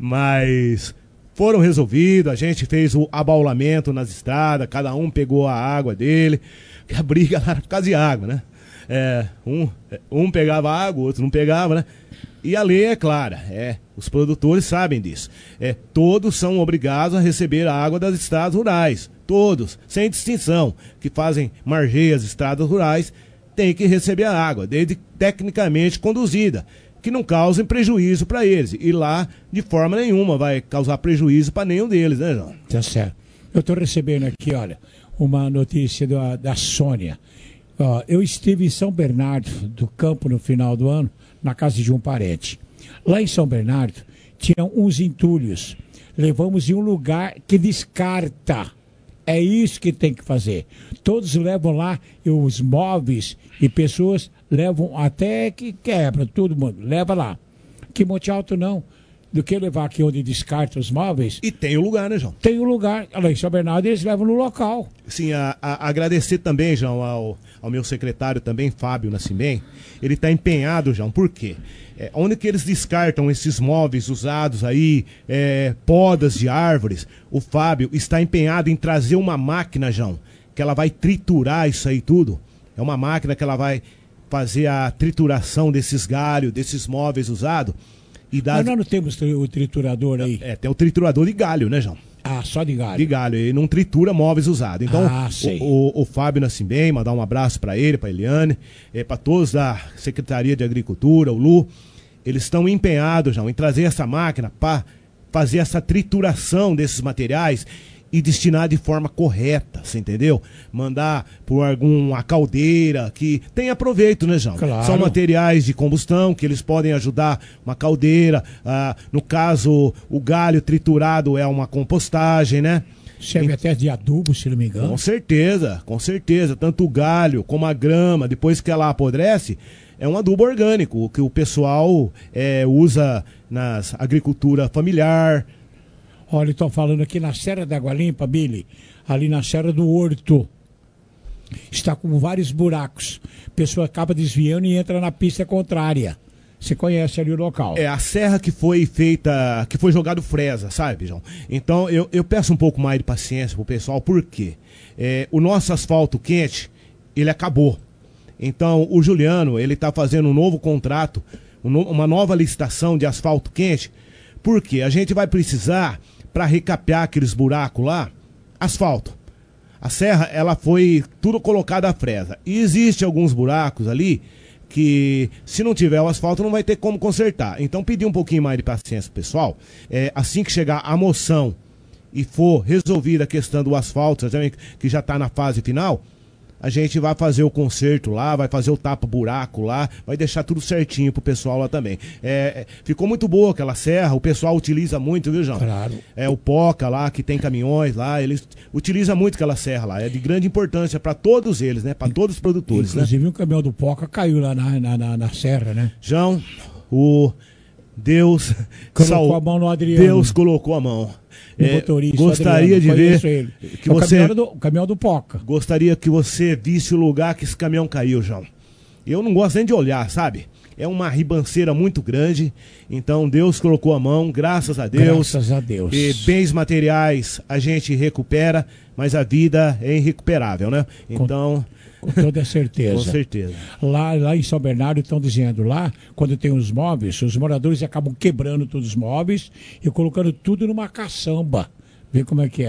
S14: Mas foram resolvidos, a gente fez o abaulamento nas estradas, cada um pegou a água dele, que a briga lá era por causa de água, né? É, um, um pegava água, o outro não pegava, né? E a lei é clara, é, os produtores sabem disso. É, todos são obrigados a receber a água das estradas rurais. Todos, sem distinção, que fazem margeia as estradas rurais, têm que receber a água, desde tecnicamente conduzida, que não causem prejuízo para eles. E lá, de forma nenhuma, vai causar prejuízo para nenhum deles, né, João?
S2: Tá certo. Eu estou recebendo aqui, olha, uma notícia da, da Sônia. Ó, eu estive em São Bernardo do Campo no final do ano, na casa de um parente. Lá em São Bernardo, tinham uns entulhos. Levamos em um lugar que descarta. É isso que tem que fazer. Todos levam lá, e os móveis e pessoas levam até que quebra, todo mundo. Leva lá. Que Monte Alto não. Do que levar aqui onde descarta os móveis.
S14: E tem o lugar, né, João?
S2: Tem o lugar. Lá em São Bernardo eles levam no local.
S14: Sim, a, a, agradecer também, João, ao, ao meu secretário também, Fábio Nascimento. Ele está empenhado, João. Por quê? É, onde que eles descartam esses móveis usados aí, é, podas de árvores, o Fábio está empenhado em trazer uma máquina, João, que ela vai triturar isso aí tudo. É uma máquina que ela vai fazer a trituração desses galhos, desses móveis usados. E dá...
S2: Mas nós não temos o triturador aí?
S14: É, tem o triturador de galho, né, João?
S2: Ah, só de galho.
S14: De galho, ele não tritura móveis usados. Então,
S2: ah, sei.
S14: O, o, o Fábio Nascimento, mandar um abraço para ele, para Eliane, é, para todos da Secretaria de Agricultura, o Lu, eles estão empenhados, João, em trazer essa máquina para fazer essa trituração desses materiais e destinar de forma correta, você entendeu? Mandar por alguma caldeira que tenha proveito, né, João?
S2: Claro.
S14: São materiais de combustão que eles podem ajudar uma caldeira, ah, no caso, o galho triturado é uma compostagem, né?
S2: Serve até de adubo, se não me engano.
S14: Com certeza, com certeza. Tanto o galho como a grama, depois que ela apodrece, é um adubo orgânico, que o pessoal é, usa na agricultura familiar.
S2: Olha, estou falando aqui na Serra da Água Limpa, Billy, ali na Serra do Horto. Está com vários buracos. A pessoa acaba desviando e entra na pista contrária. Você conhece ali o local.
S14: É a serra que foi feita, que foi jogado fresa, sabe, João? Então eu, eu peço um pouco mais de paciência pro pessoal, por quê? É, o nosso asfalto quente, ele acabou. Então o Juliano, ele está fazendo um novo contrato, um no, uma nova licitação de asfalto quente, porque a gente vai precisar, para recapear aqueles buracos lá, asfalto. A serra, ela foi tudo colocada a fresa. E existe alguns buracos ali que, se não tiver o asfalto, não vai ter como consertar. Então, pedir um pouquinho mais de paciência, pessoal. É, assim que chegar a moção e for resolvida a questão do asfalto, que já está na fase final, a gente vai fazer o conserto lá, vai fazer o tapa-buraco lá, vai deixar tudo certinho pro pessoal lá também. É, é, ficou muito boa aquela serra, o pessoal utiliza muito, viu, João?
S2: Claro.
S14: É o Poca lá, que tem caminhões lá, eles utilizam muito aquela serra lá. É de grande importância para todos eles, né? Para todos os produtores,
S2: inclusive,
S14: né?
S2: o caminhão do Poca caiu lá na, na, na, na serra, né?
S14: João, o Deus...
S2: Colocou
S14: sal...
S2: a mão no Adriano.
S14: Deus colocou a mão.
S2: O motorista,
S14: é, gostaria
S2: Adriano,
S14: de ver
S2: ele.
S14: que
S2: é o
S14: você
S2: caminhão do, o caminhão do Poca.
S14: Gostaria que você visse o lugar que esse caminhão caiu, João. Eu não gosto nem de olhar, sabe? É uma ribanceira muito grande. Então Deus colocou a mão, graças a Deus.
S2: Graças a Deus.
S14: E bens materiais a gente recupera, mas a vida é irrecuperável, né? Então...
S2: Com toda certeza.
S14: Com certeza.
S2: Lá, lá em São Bernardo estão dizendo lá, quando tem os móveis, os moradores acabam quebrando todos os móveis e colocando tudo numa caçamba. Vê como é que é.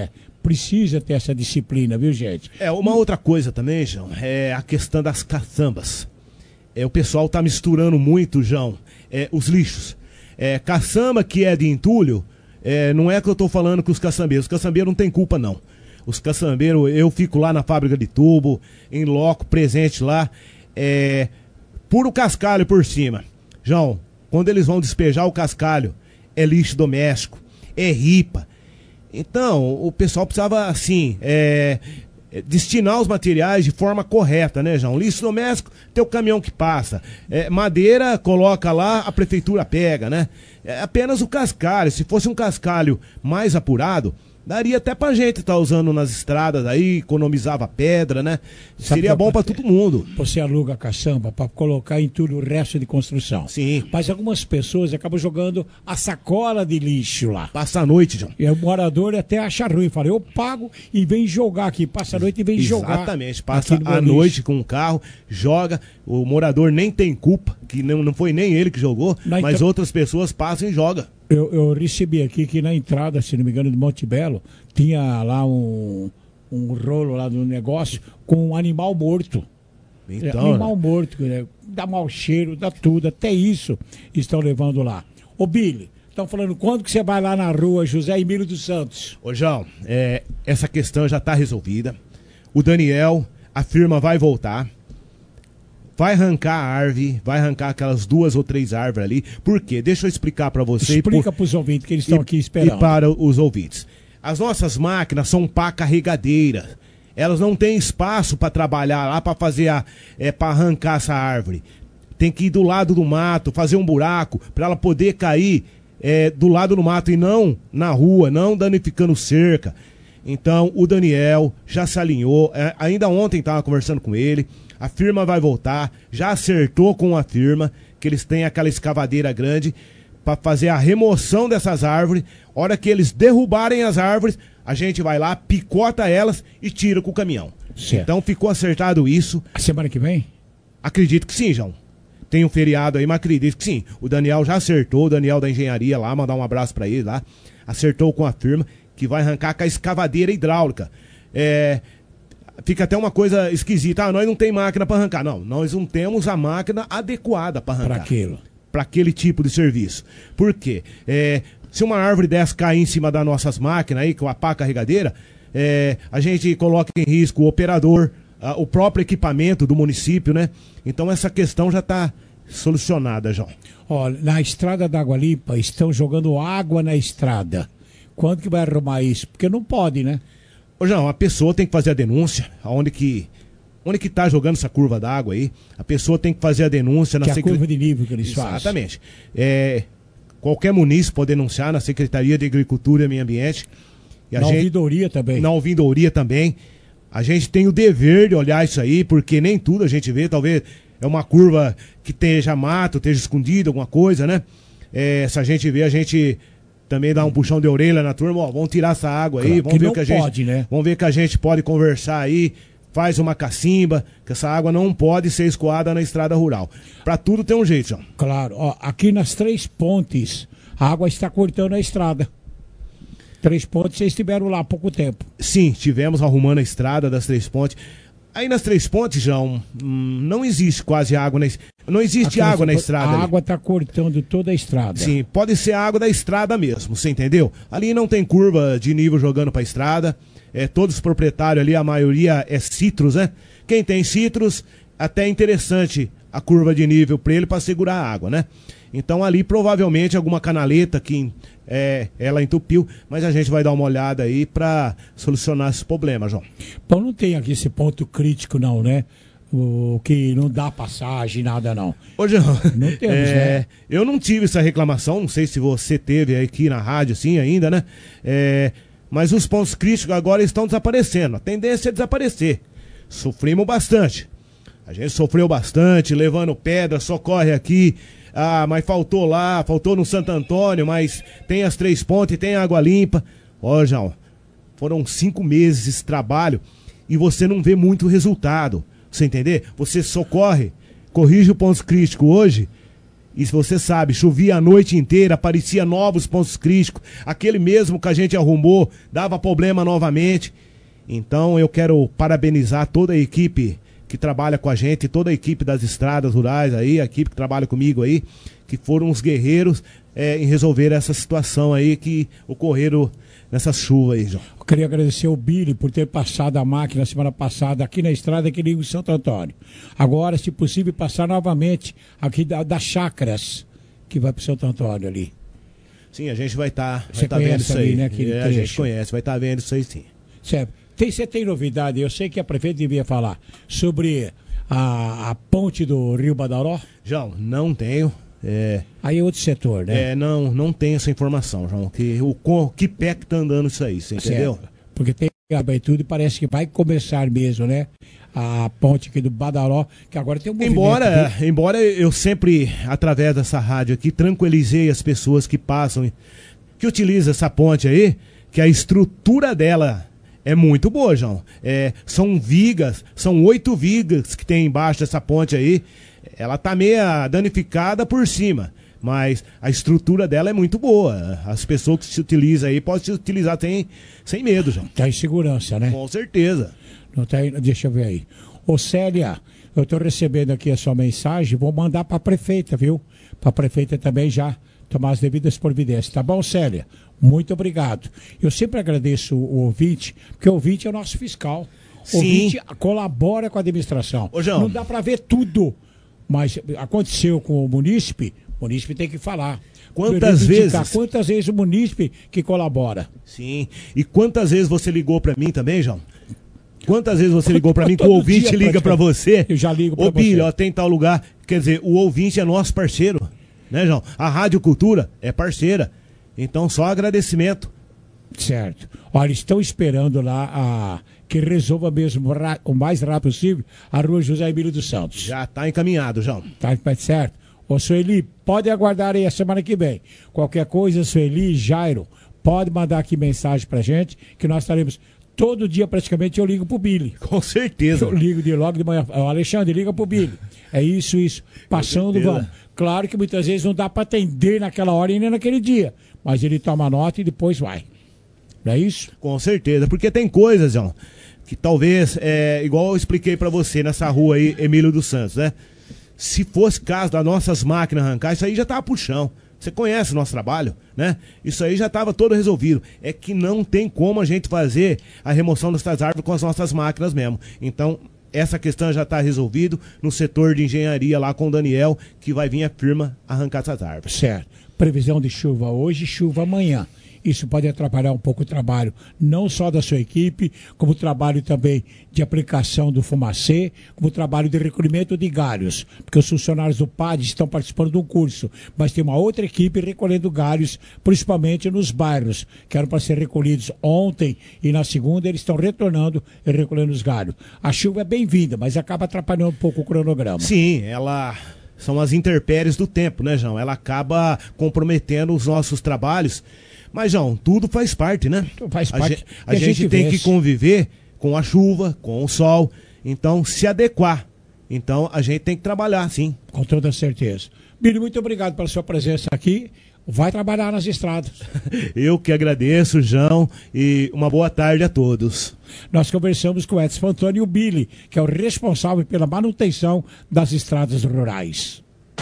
S2: precisa ter essa disciplina, viu, gente?
S14: É, uma outra coisa também, João, é a questão das caçambas. É, o pessoal tá misturando muito, João, é, os lixos. É, caçamba que é de entulho, é, não é que eu tô falando com os caçambeiros. Os caçambeiros não tem culpa, não. Os caçambeiros, eu fico lá na fábrica de tubo, em loco, presente lá, é, puro cascalho por cima. João, quando eles vão despejar o cascalho, é lixo doméstico, é ripa. Então, o pessoal precisava, assim, é, destinar os materiais de forma correta, né, João? Lixo doméstico, tem o caminhão que passa. É, madeira, coloca lá, a prefeitura pega, né? É apenas o cascalho. Se fosse um cascalho mais apurado, daria até pra gente estar tá usando nas estradas aí, economizava pedra, né?
S2: Sabe
S14: Seria bom pra todo mundo.
S2: Você aluga a caçamba para colocar em tudo o resto de construção.
S14: Sim.
S2: Mas algumas pessoas acabam jogando a sacola de lixo lá.
S14: Passa a noite, João.
S2: E o morador até acha ruim. Fala, eu pago e vem jogar aqui. Passa a noite e vem jogar.
S14: Exatamente. Passa a noite com o carro, joga. O morador nem tem culpa, que não, não foi nem ele que jogou,
S2: Na
S14: mas
S2: então...
S14: outras pessoas passam e jogam.
S2: Eu, eu recebi aqui que na entrada, se não me engano, de Monte Belo, tinha lá um, um rolo lá do negócio com um animal morto.
S14: Então,
S2: é, animal né? morto, né? Dá mau cheiro, dá tudo, até isso estão levando lá. Ô Billy, estão falando quando que você vai lá na rua José Emílio dos Santos?
S14: Ô João, é, essa questão já está resolvida. O Daniel, a firma vai voltar. Vai arrancar a árvore, vai arrancar aquelas duas ou três árvores ali. Por quê? Deixa eu explicar para você.
S2: Explica para os ouvintes que eles estão aqui esperando.
S14: E para os ouvintes. As nossas máquinas são pá carregadeira. Elas não têm espaço para trabalhar lá, para fazer a, é, para arrancar essa árvore. Tem que ir do lado do mato, fazer um buraco para ela poder cair é, do lado do mato e não na rua, não danificando cerca. Então o Daniel já se alinhou. É, ainda ontem estava conversando com ele. A firma vai voltar, já acertou com a firma que eles têm aquela escavadeira grande para fazer a remoção dessas árvores. Hora que eles derrubarem as árvores, a gente vai lá, picota elas e tira com o caminhão.
S2: Certo.
S14: Então ficou acertado isso.
S2: A semana que vem?
S14: Acredito que sim, João. Tem um feriado aí, mas acredito que sim. O Daniel já acertou, o Daniel da engenharia lá, mandar um abraço para ele lá. Acertou com a firma que vai arrancar com a escavadeira hidráulica. É... Fica até uma coisa esquisita. Ah, nós não tem máquina para arrancar. Não, nós não temos a máquina adequada para arrancar.
S2: Para aquilo.
S14: Para aquele tipo de serviço. Por quê? É, se uma árvore dessa cair em cima das nossas máquinas aí, com a pá carregadeira, é, a gente coloca em risco o operador, a, o próprio equipamento do município, né? Então essa questão já está solucionada, João.
S2: Ó, na estrada da Água Limpa estão jogando água na estrada. Quando que vai arrumar isso? Porque não pode, né?
S14: Ô, João, a pessoa tem que fazer a denúncia, aonde que, onde que tá jogando essa curva d'água aí, a pessoa tem que fazer a denúncia na
S2: que é a
S14: secre...
S2: curva de nível que eles fazem.
S14: Exatamente. É, qualquer munícipe pode denunciar na Secretaria de Agricultura e Meio Ambiente. E a
S2: na
S14: gente...
S2: ouvidoria também.
S14: Na ouvidoria também. A gente tem o dever de olhar isso aí, porque nem tudo a gente vê, talvez é uma curva que esteja mato, esteja escondido, alguma coisa, né? É, se a gente vê, a gente... também dá um puxão de orelha na turma, ó, vamos tirar essa água aí,
S2: claro,
S14: vamos ver o que a gente,
S2: pode, né?
S14: vamos ver que a gente pode conversar aí, faz uma cacimba, que essa água não pode ser escoada na estrada rural. Pra tudo tem um jeito, João.
S2: Claro, ó, aqui nas Três Pontes, a água está cortando a estrada. Três Pontes, vocês estiveram lá há pouco tempo.
S14: Sim, tivemos arrumando a estrada das Três Pontes. Aí nas Três Pontes, João, hum, não existe quase água na estrada. Não existe
S2: Aqui
S14: água na estrada.
S2: A
S14: ali.
S2: água está cortando toda a estrada.
S14: Sim, pode ser a água da estrada mesmo, você entendeu? Ali não tem curva de nível jogando pra estrada. É, todos os proprietários ali, a maioria é citros, né? Quem tem citros, até é interessante a curva de nível pra ele pra segurar a água, né? Então ali provavelmente alguma canaleta que é, ela entupiu, mas a gente vai dar uma olhada aí pra solucionar esse problema, João.
S2: Então não tem aqui esse ponto crítico não, né? O que não dá passagem, nada não.
S14: Ô, João,
S2: não temos,
S14: é,
S2: né?
S14: Eu não tive essa reclamação, não sei se você teve aqui na rádio assim ainda, né? É, mas os pontos críticos agora estão desaparecendo. A tendência é desaparecer. Sofrimos bastante. A gente sofreu bastante, levando pedra, socorre aqui. Ah, mas faltou lá, faltou no Santo Antônio, mas tem as Três Pontes, tem Água Limpa. Ó, João, foram cinco meses esse trabalho e você não vê muito resultado. Você entender? Você socorre, corrige o ponto crítico hoje E se você sabe, chovia a noite inteira, aparecia novos pontos críticos, aquele mesmo que a gente arrumou, dava problema novamente. Então eu quero parabenizar toda a equipe que trabalha com a gente, toda a equipe das estradas rurais aí, a equipe que trabalha comigo aí, que foram os guerreiros é, em resolver essa situação aí que ocorreram nessa chuva aí, João.
S2: Eu queria agradecer o Billy por ter passado a máquina semana passada aqui na estrada que liga o Santo Antônio. Agora, se possível, passar novamente aqui da, das chácaras que vai para o Santo Antônio ali.
S14: Sim, a gente vai estar tá,
S2: Você
S14: tá vendo isso
S2: ali,
S14: aí.
S2: Né,
S14: é, a gente conhece, vai estar tá vendo isso aí sim.
S2: Certo. Tem, você tem novidade? Eu sei que a prefeita devia falar sobre a, a ponte do Rio Badaró.
S14: João, não tenho. É...
S2: Aí é outro setor, né?
S14: É, não, não tem essa informação, João. Que, o, com, que pé que tá andando isso aí, você entendeu?
S2: Certo. Porque tem abertura e parece que vai começar mesmo, né? A ponte aqui do Badaró, que agora tem um movimento.
S14: Embora, embora eu sempre, através dessa rádio aqui, tranquilizei as pessoas que passam, que utilizam essa ponte aí, que a estrutura dela é muito boa, João. É, são vigas, são oito vigas que tem embaixo dessa ponte aí. Ela tá meio danificada por cima, mas a estrutura dela é muito boa. As pessoas que se utilizam aí podem se utilizar sem, sem medo, João.
S2: Tá em segurança, né?
S14: Com certeza.
S2: Não tá, deixa eu ver aí. Ô Célia, eu tô recebendo aqui a sua mensagem, vou mandar pra prefeita, viu? Pra prefeita também já tomar as devidas providências. Tá bom, Célia? Muito obrigado. Eu sempre agradeço o ouvinte, porque o ouvinte é o nosso fiscal. O
S14: Sim.
S2: ouvinte colabora com a administração.
S14: Ô, João.
S2: Não dá pra ver tudo. Mas aconteceu com o munícipe, o munícipe tem que falar.
S14: Quantas vezes?
S2: Quantas vezes o munícipe que colabora?
S14: Sim. E quantas vezes você ligou pra mim também, João? Quantas vezes você ligou pra mim que o ouvinte liga pra você?
S2: Eu já ligo pra
S14: Ô, Billy,
S2: você.
S14: ó, tem tal lugar. Quer dizer, o ouvinte é nosso parceiro, né, João? A Rádio Cultura é parceira. Então, só agradecimento.
S2: Certo. Olha, estão esperando lá a... que resolva mesmo o mais rápido possível a rua José Emílio dos Santos.
S14: Já está encaminhado, João.
S2: Tá certo. Ô, Sueli, pode aguardar aí a semana que vem. Qualquer coisa, Sueli, Jairo, pode mandar aqui mensagem pra gente, que nós estaremos todo dia praticamente, eu ligo pro Billy.
S14: Com certeza.
S2: Eu ligo de logo de manhã. O Alexandre, liga pro Billy. É isso, isso. Passando, vamos. Claro que muitas vezes não dá pra atender naquela hora e nem naquele dia, mas ele toma nota e depois vai. Não é isso?
S14: Com certeza, porque tem coisas, João, que talvez, é, igual eu expliquei pra você nessa rua aí, Emílio dos Santos, né? Se fosse caso das nossas máquinas arrancar, isso aí já tava pro chão. Você conhece o nosso trabalho, né? Isso aí já tava todo resolvido. É que não tem como a gente fazer a remoção dessas árvores com as nossas máquinas mesmo. Então, essa questão já está resolvida no setor de engenharia lá com o Daniel, que vai vir a firma arrancar essas árvores.
S2: Certo. Previsão de chuva hoje, chuva amanhã. Isso pode atrapalhar um pouco o trabalho, não só da sua equipe, como o trabalho também de aplicação do fumacê, como o trabalho de recolhimento de galhos, porque os funcionários do P A D estão participando de um curso, mas tem uma outra equipe recolhendo galhos, principalmente nos bairros, que eram para ser recolhidos ontem e na segunda eles estão retornando e recolhendo os galhos. A chuva é bem-vinda, mas acaba atrapalhando um pouco o cronograma.
S14: Sim, ela... São as intempéries do tempo, né, João? Ela acaba comprometendo os nossos trabalhos. Mas, João, tudo faz parte, né?
S2: Faz
S14: a
S2: parte.
S14: gente, a gente, gente tem que conviver com a chuva, com o sol. Então, se adequar. Então, a gente tem que trabalhar, sim.
S2: Com toda certeza. Billy, muito obrigado pela sua presença aqui. Vai trabalhar nas estradas.
S14: Eu que agradeço, João, e uma boa tarde a todos.
S2: Nós conversamos com o Edson Antônio e o Billy, que é o responsável pela manutenção das estradas rurais.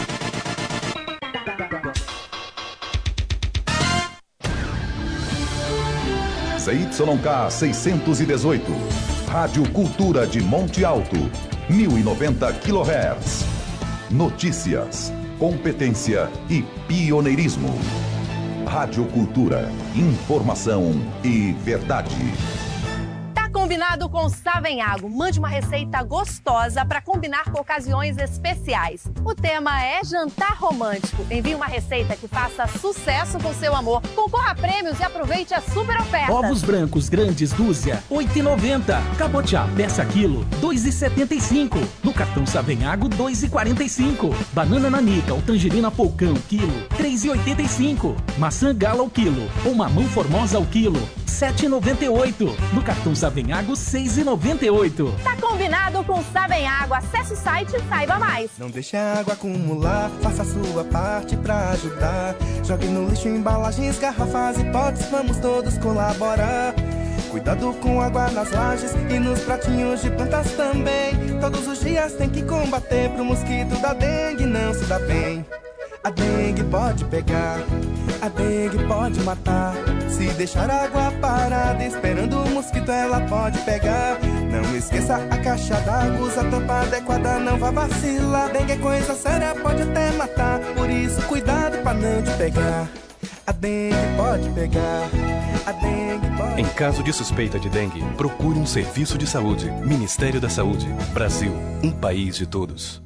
S15: Z Y K seiscentos e dezoito, Rádio Cultura de Monte Alto, mil e noventa quilohertz. Notícias, competência e pioneirismo. Rádio Cultura, informação e verdade.
S5: Combinado com Savenhago. Mande uma receita gostosa para combinar com ocasiões especiais. O tema é jantar romântico. Envie uma receita que faça sucesso com seu amor. Concorra a prêmios e aproveite a super oferta.
S6: Ovos brancos grandes dúzia, oito reais e noventa centavos. Cabotiá peça quilo, dois reais e setenta e cinco centavos. No cartão Savenhago, dois reais e quarenta e cinco centavos. Banana nanica ou tangerina polcão, quilo, três reais e oitenta e cinco centavos. Maçã gala ao quilo ou mamão formosa ao quilo, sete e noventa e oito. No cartão Savenhago, seis e noventa e oito.
S5: Tá combinado com Savenhago. Acesse o site e saiba mais.
S16: Não deixe a água acumular, faça a sua parte pra ajudar. Jogue no lixo embalagens, garrafas e potes, vamos todos colaborar. Cuidado com água nas lajes e nos pratinhos de plantas também. Todos os dias tem que combater pro mosquito da dengue não se dá bem. A dengue pode pegar, a dengue pode matar. Se deixar a água parada esperando o mosquito ela pode pegar. Não esqueça a caixa d'água, usa a tampa adequada, não vá vacilar. Dengue é coisa séria, pode até matar, por isso cuidado pra não te pegar. A dengue pode pegar, a dengue pode...
S17: Em caso de suspeita de dengue, procure um serviço de saúde. Ministério da Saúde. Brasil, um país de todos.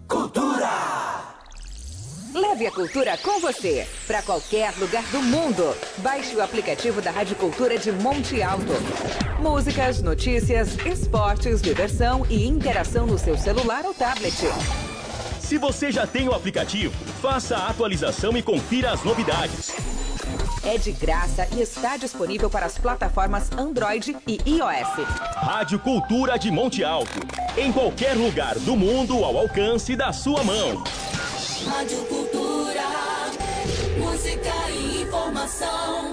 S8: Leve a cultura com você para qualquer lugar do mundo. Baixe o aplicativo da Rádio Cultura de Monte Alto. Músicas, notícias, esportes, diversão e interação no seu celular ou tablet.
S18: Se você já tem o aplicativo, faça a atualização e confira as novidades.
S8: É de graça e está disponível para as plataformas Android e iOS.
S18: Rádio Cultura de Monte Alto. Em qualquer lugar do mundo ao alcance da sua mão.
S7: Rádio Cultura, música e informação.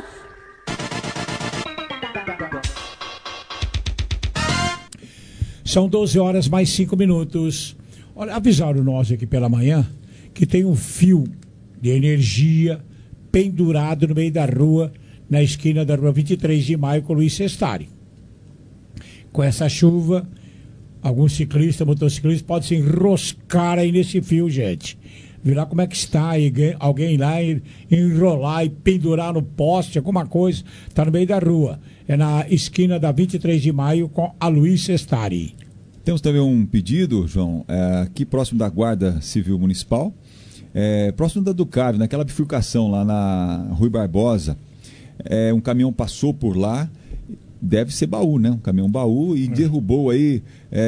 S2: São doze horas mais cinco minutos. Olha, avisaram nós aqui pela manhã que tem um fio de energia pendurado no meio da rua, na esquina da rua vinte e três de maio com Luiz Sestari. Com essa chuva, alguns ciclistas, motociclistas podem se enroscar aí nesse fio, gente. Virar como é que está, e alguém lá enrolar e pendurar no poste, alguma coisa, está no meio da rua. É na esquina da vinte e três de maio com a Luiz Sestari.
S3: Temos também um pedido, João, é, aqui próximo da Guarda Civil Municipal, é, próximo da Ducave, naquela bifurcação lá na Rui Barbosa. É, um caminhão passou por lá, deve ser baú, né? Um caminhão baú e é. derrubou aí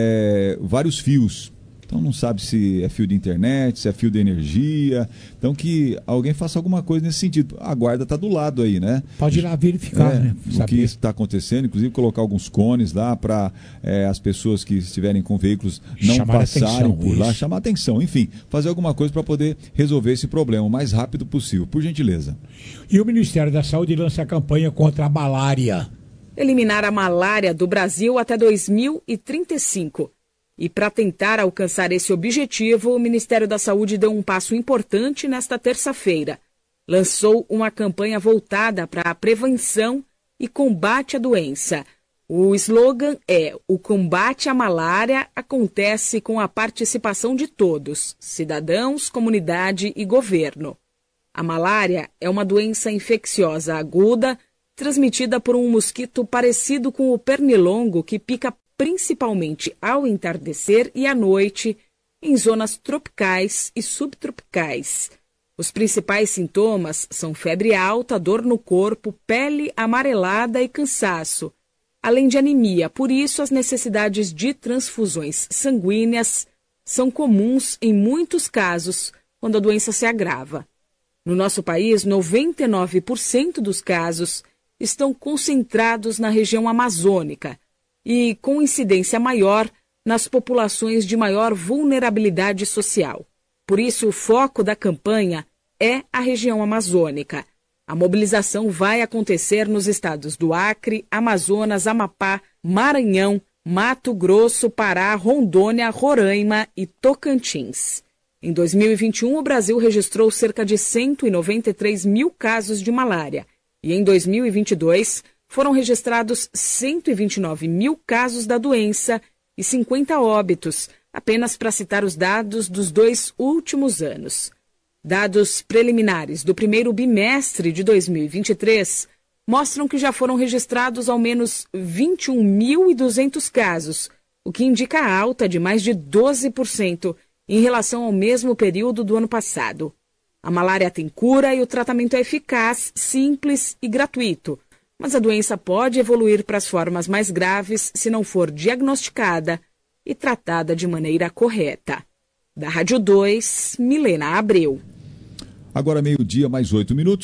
S3: é, vários fios. Então não sabe se é fio de internet, se é fio de energia. Então que alguém faça alguma coisa nesse sentido. A guarda está do lado aí, né?
S2: Pode ir lá verificar,
S3: é,
S2: né?
S3: O que está acontecendo, inclusive colocar alguns cones lá para é, as pessoas que estiverem com veículos não chamar passarem atenção, por isso. lá, chamar atenção. Enfim, fazer alguma coisa para poder resolver esse problema o mais rápido possível, por gentileza.
S2: E o Ministério da Saúde lança a campanha contra a malária.
S19: Eliminar a malária do Brasil até dois mil e trinta e cinco. E para tentar alcançar esse objetivo, o Ministério da Saúde deu um passo importante nesta terça-feira. Lançou uma campanha voltada para a prevenção e combate à doença. O slogan é: o combate à malária acontece com a participação de todos, cidadãos, comunidade e governo. A malária é uma doença infecciosa aguda, transmitida por um mosquito parecido com o pernilongo que pica principalmente ao entardecer e à noite, em zonas tropicais e subtropicais. Os principais sintomas são febre alta, dor no corpo, pele amarelada e cansaço, além de anemia. Por isso, as necessidades de transfusões sanguíneas são comuns em muitos casos quando a doença se agrava. No nosso país, noventa e nove por cento dos casos estão concentrados na região amazônica, e com incidência maior nas populações de maior vulnerabilidade social. Por isso, o foco da campanha é a região amazônica. A mobilização vai acontecer nos estados do Acre, Amazonas, Amapá, Maranhão, Mato Grosso, Pará, Rondônia, Roraima e Tocantins. Em dois mil e vinte e um, o Brasil registrou cerca de cento e noventa e três mil casos de malária. E em dois mil e vinte e dois, foram registrados cento e vinte e nove mil casos da doença e cinquenta óbitos, apenas para citar os dados dos dois últimos anos. Dados preliminares do primeiro bimestre de dois mil e vinte e três mostram que já foram registrados ao menos vinte e um mil e duzentos casos, o que indica a alta de mais de doze por cento em relação ao mesmo período do ano passado. A malária tem cura e o tratamento é eficaz, simples e gratuito. Mas a doença pode evoluir para as formas mais graves se não for diagnosticada e tratada de maneira correta. Da Rádio dois, Milena Abreu.
S3: Agora meio-dia, mais oito minutos.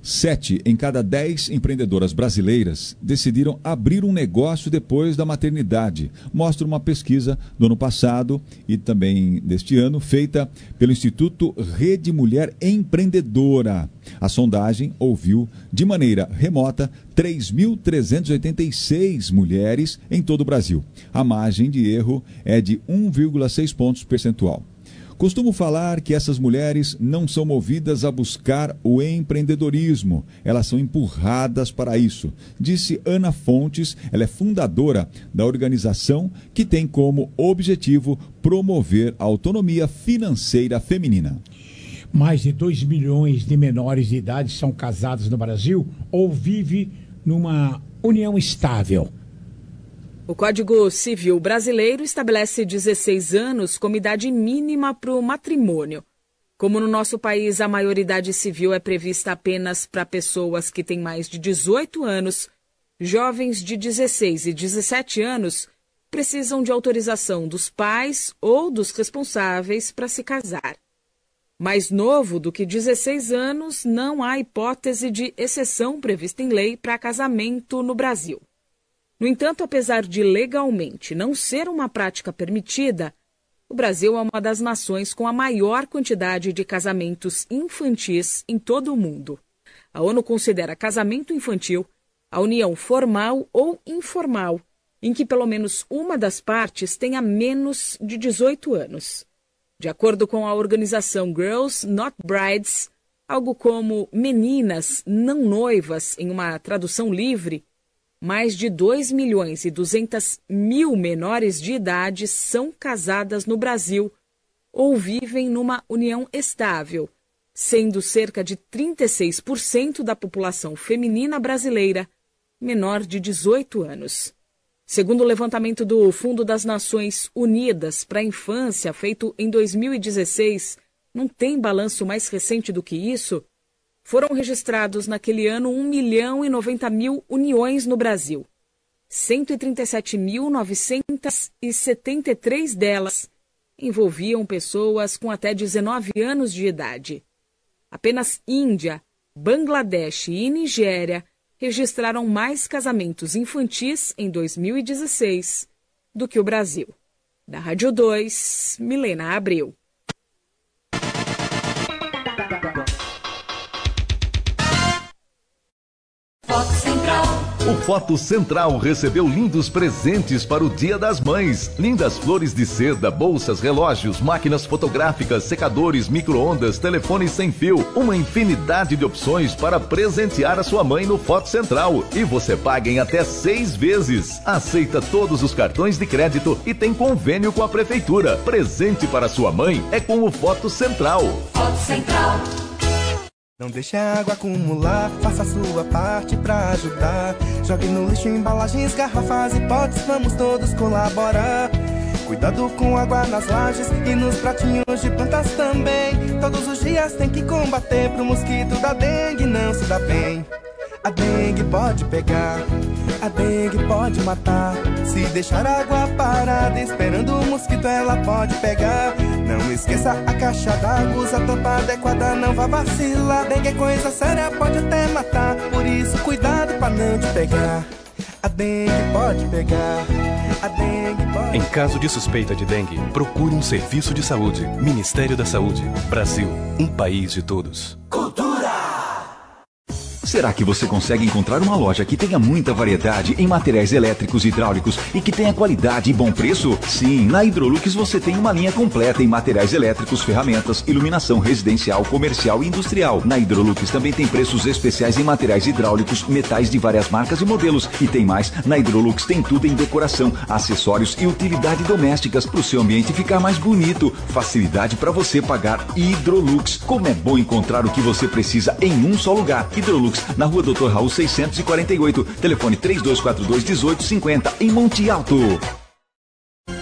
S3: Sete em cada dez empreendedoras brasileiras decidiram abrir um negócio depois da maternidade, mostra uma pesquisa do ano passado e também deste ano, feita pelo Instituto Rede Mulher Empreendedora. A sondagem ouviu de maneira remota três mil trezentas e oitenta e seis mulheres em todo o Brasil. A margem de erro é de um vírgula seis pontos percentual. Costumo falar que essas mulheres não são movidas a buscar o empreendedorismo, elas são empurradas para isso, disse Ana Fontes. Ela é fundadora da organização que tem como objetivo promover a autonomia financeira feminina.
S2: Mais de dois milhões de menores de idade são casados no Brasil ou vivem numa união estável.
S19: O Código Civil brasileiro estabelece dezesseis anos como idade mínima para o matrimônio. Como no nosso país a maioridade civil é prevista apenas para pessoas que têm mais de dezoito anos, jovens de dezesseis e dezessete anos precisam de autorização dos pais ou dos responsáveis para se casar. Mais novo do que dezesseis anos, não há hipótese de exceção prevista em lei para casamento no Brasil. No entanto, apesar de legalmente não ser uma prática permitida, o Brasil é uma das nações com a maior quantidade de casamentos infantis em todo o mundo. A ONU considera casamento infantil a união formal ou informal, em que pelo menos uma das partes tenha menos de dezoito anos. De acordo com a organização Girls Not Brides, algo como meninas não noivas em uma tradução livre, mais de dois milhões e duzentos mil menores de idade são casadas no Brasil ou vivem numa união estável, sendo cerca de trinta e seis por cento da população feminina brasileira menor de dezoito anos. Segundo o levantamento do Fundo das Nações Unidas para a Infância, feito em dois mil e dezesseis, não tem balanço mais recente do que isso, foram registrados naquele ano um milhão e noventa mil uniões no Brasil. cento e trinta e sete mil novecentos e setenta e três delas envolviam pessoas com até dezenove anos de idade. Apenas Índia, Bangladesh e Nigéria registraram mais casamentos infantis em dois mil e dezesseis do que o Brasil. Da Rádio dois, Milena Abreu.
S1: Foto Central. O Foto Central recebeu lindos presentes para o Dia das Mães. Lindas flores de seda, bolsas, relógios, máquinas fotográficas, secadores, micro-ondas, telefones sem fio. Uma infinidade de opções para presentear a sua mãe no Foto Central. E você paga em até seis vezes. Aceita todos os cartões de crédito e tem convênio com a Prefeitura. Presente para sua mãe é com o Foto Central.
S16: Foto Central. Não deixe a água acumular, faça a sua parte pra ajudar. Jogue no lixo embalagens, garrafas e potes, vamos todos colaborar. Cuidado com água nas lajes e nos pratinhos de plantas também. Todos os dias tem que combater pro mosquito da dengue não se dá bem. A dengue pode pegar, a dengue pode matar. Se deixar a água parada esperando o mosquito ela pode pegar. Não esqueça a caixa d'água, usa a tampa adequada, não vá vacilar. Dengue é coisa séria, pode até matar, por isso cuidado pra não te pegar. A dengue pode pegar, a dengue pode...
S17: Em caso de suspeita de dengue, procure um serviço de saúde. Ministério da Saúde. Brasil, um país de todos.
S11: Será que você consegue encontrar uma loja que tenha muita variedade em materiais elétricos e hidráulicos e que tenha qualidade e bom preço? Sim, na Hidrolux você tem uma linha completa em materiais elétricos, ferramentas, iluminação residencial, comercial e industrial. Na Hidrolux também tem preços especiais em materiais hidráulicos, metais de várias marcas e modelos. E tem mais, na Hidrolux tem tudo em decoração, acessórios e utilidade domésticas para o seu ambiente ficar mais bonito. Facilidade para você pagar. Hidrolux. Como é bom encontrar o que você precisa em um só lugar. Hidrolux, na rua doutor Raul seiscentos e quarenta e oito, telefone três dois quatro dois, um oito cinco zero, em Monte Alto.
S5: O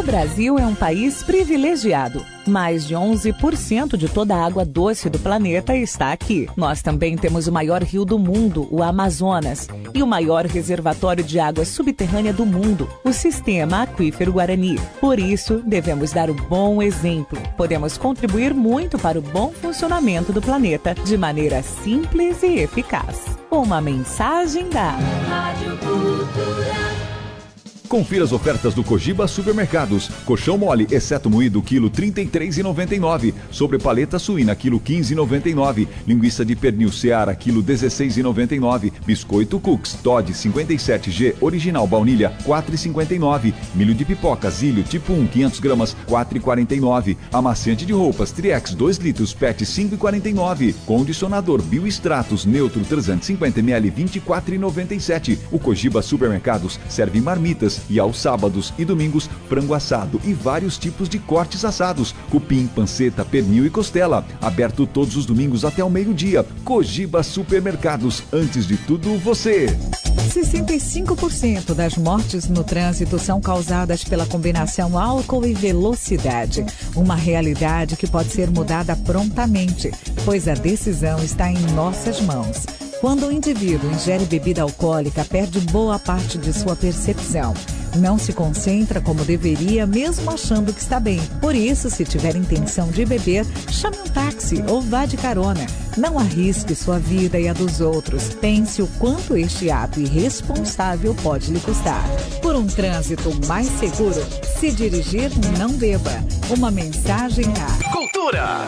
S20: Brasil é um país privilegiado. Mais de onze por cento de toda a água doce do planeta está aqui. Nós também temos o maior rio do mundo, o Amazonas, e o maior reservatório de água subterrânea do mundo, o Sistema Aquífero Guarani. Por isso, devemos dar o bom exemplo. Podemos contribuir muito para o bom funcionamento do planeta de maneira simples e eficaz. Uma mensagem da Rádio Cultura.
S11: Confira as ofertas do Cogiba Supermercados. Colchão mole, exceto moído, quilo trinta e três reais e noventa e nove centavos. Sobrepaleta suína, quilo quinze reais e noventa e nove centavos. Linguiça de pernil Seara, quilo dezesseis reais e noventa e nove centavos. Biscoito Cooks Todd cinquenta e sete G original baunilha, quatro reais e cinquenta e nove centavos. Milho de pipoca Zílio tipo um, quinhentas gramas, quatro reais e quarenta e nove centavos. Amaciante de roupas Triex dois litros, Pet cinco reais e quarenta e nove centavos. Condicionador Biostratos Neutro trezentos e cinquenta mililitros, vinte e quatro reais e noventa e sete centavos. O Cogiba Supermercados serve marmitas e aos sábados e domingos, frango assado e vários tipos de cortes assados, cupim, panceta, pernil e costela. Aberto todos os domingos até o meio-dia. Cogiba Supermercados, antes de tudo, você.
S21: sessenta e cinco por cento das mortes no trânsito são causadas pela combinação álcool e velocidade. Uma realidade que pode ser mudada prontamente, pois a decisão está em nossas mãos. Quando o indivíduo ingere bebida alcoólica, perde boa parte de sua percepção. Não se concentra como deveria, mesmo achando que está bem. Por isso, se tiver intenção de beber, chame um táxi ou vá de carona. Não arrisque sua vida e a dos outros. Pense o quanto este ato irresponsável pode lhe custar. Por um trânsito mais seguro, se dirigir, não beba. Uma mensagem da
S18: Cultura.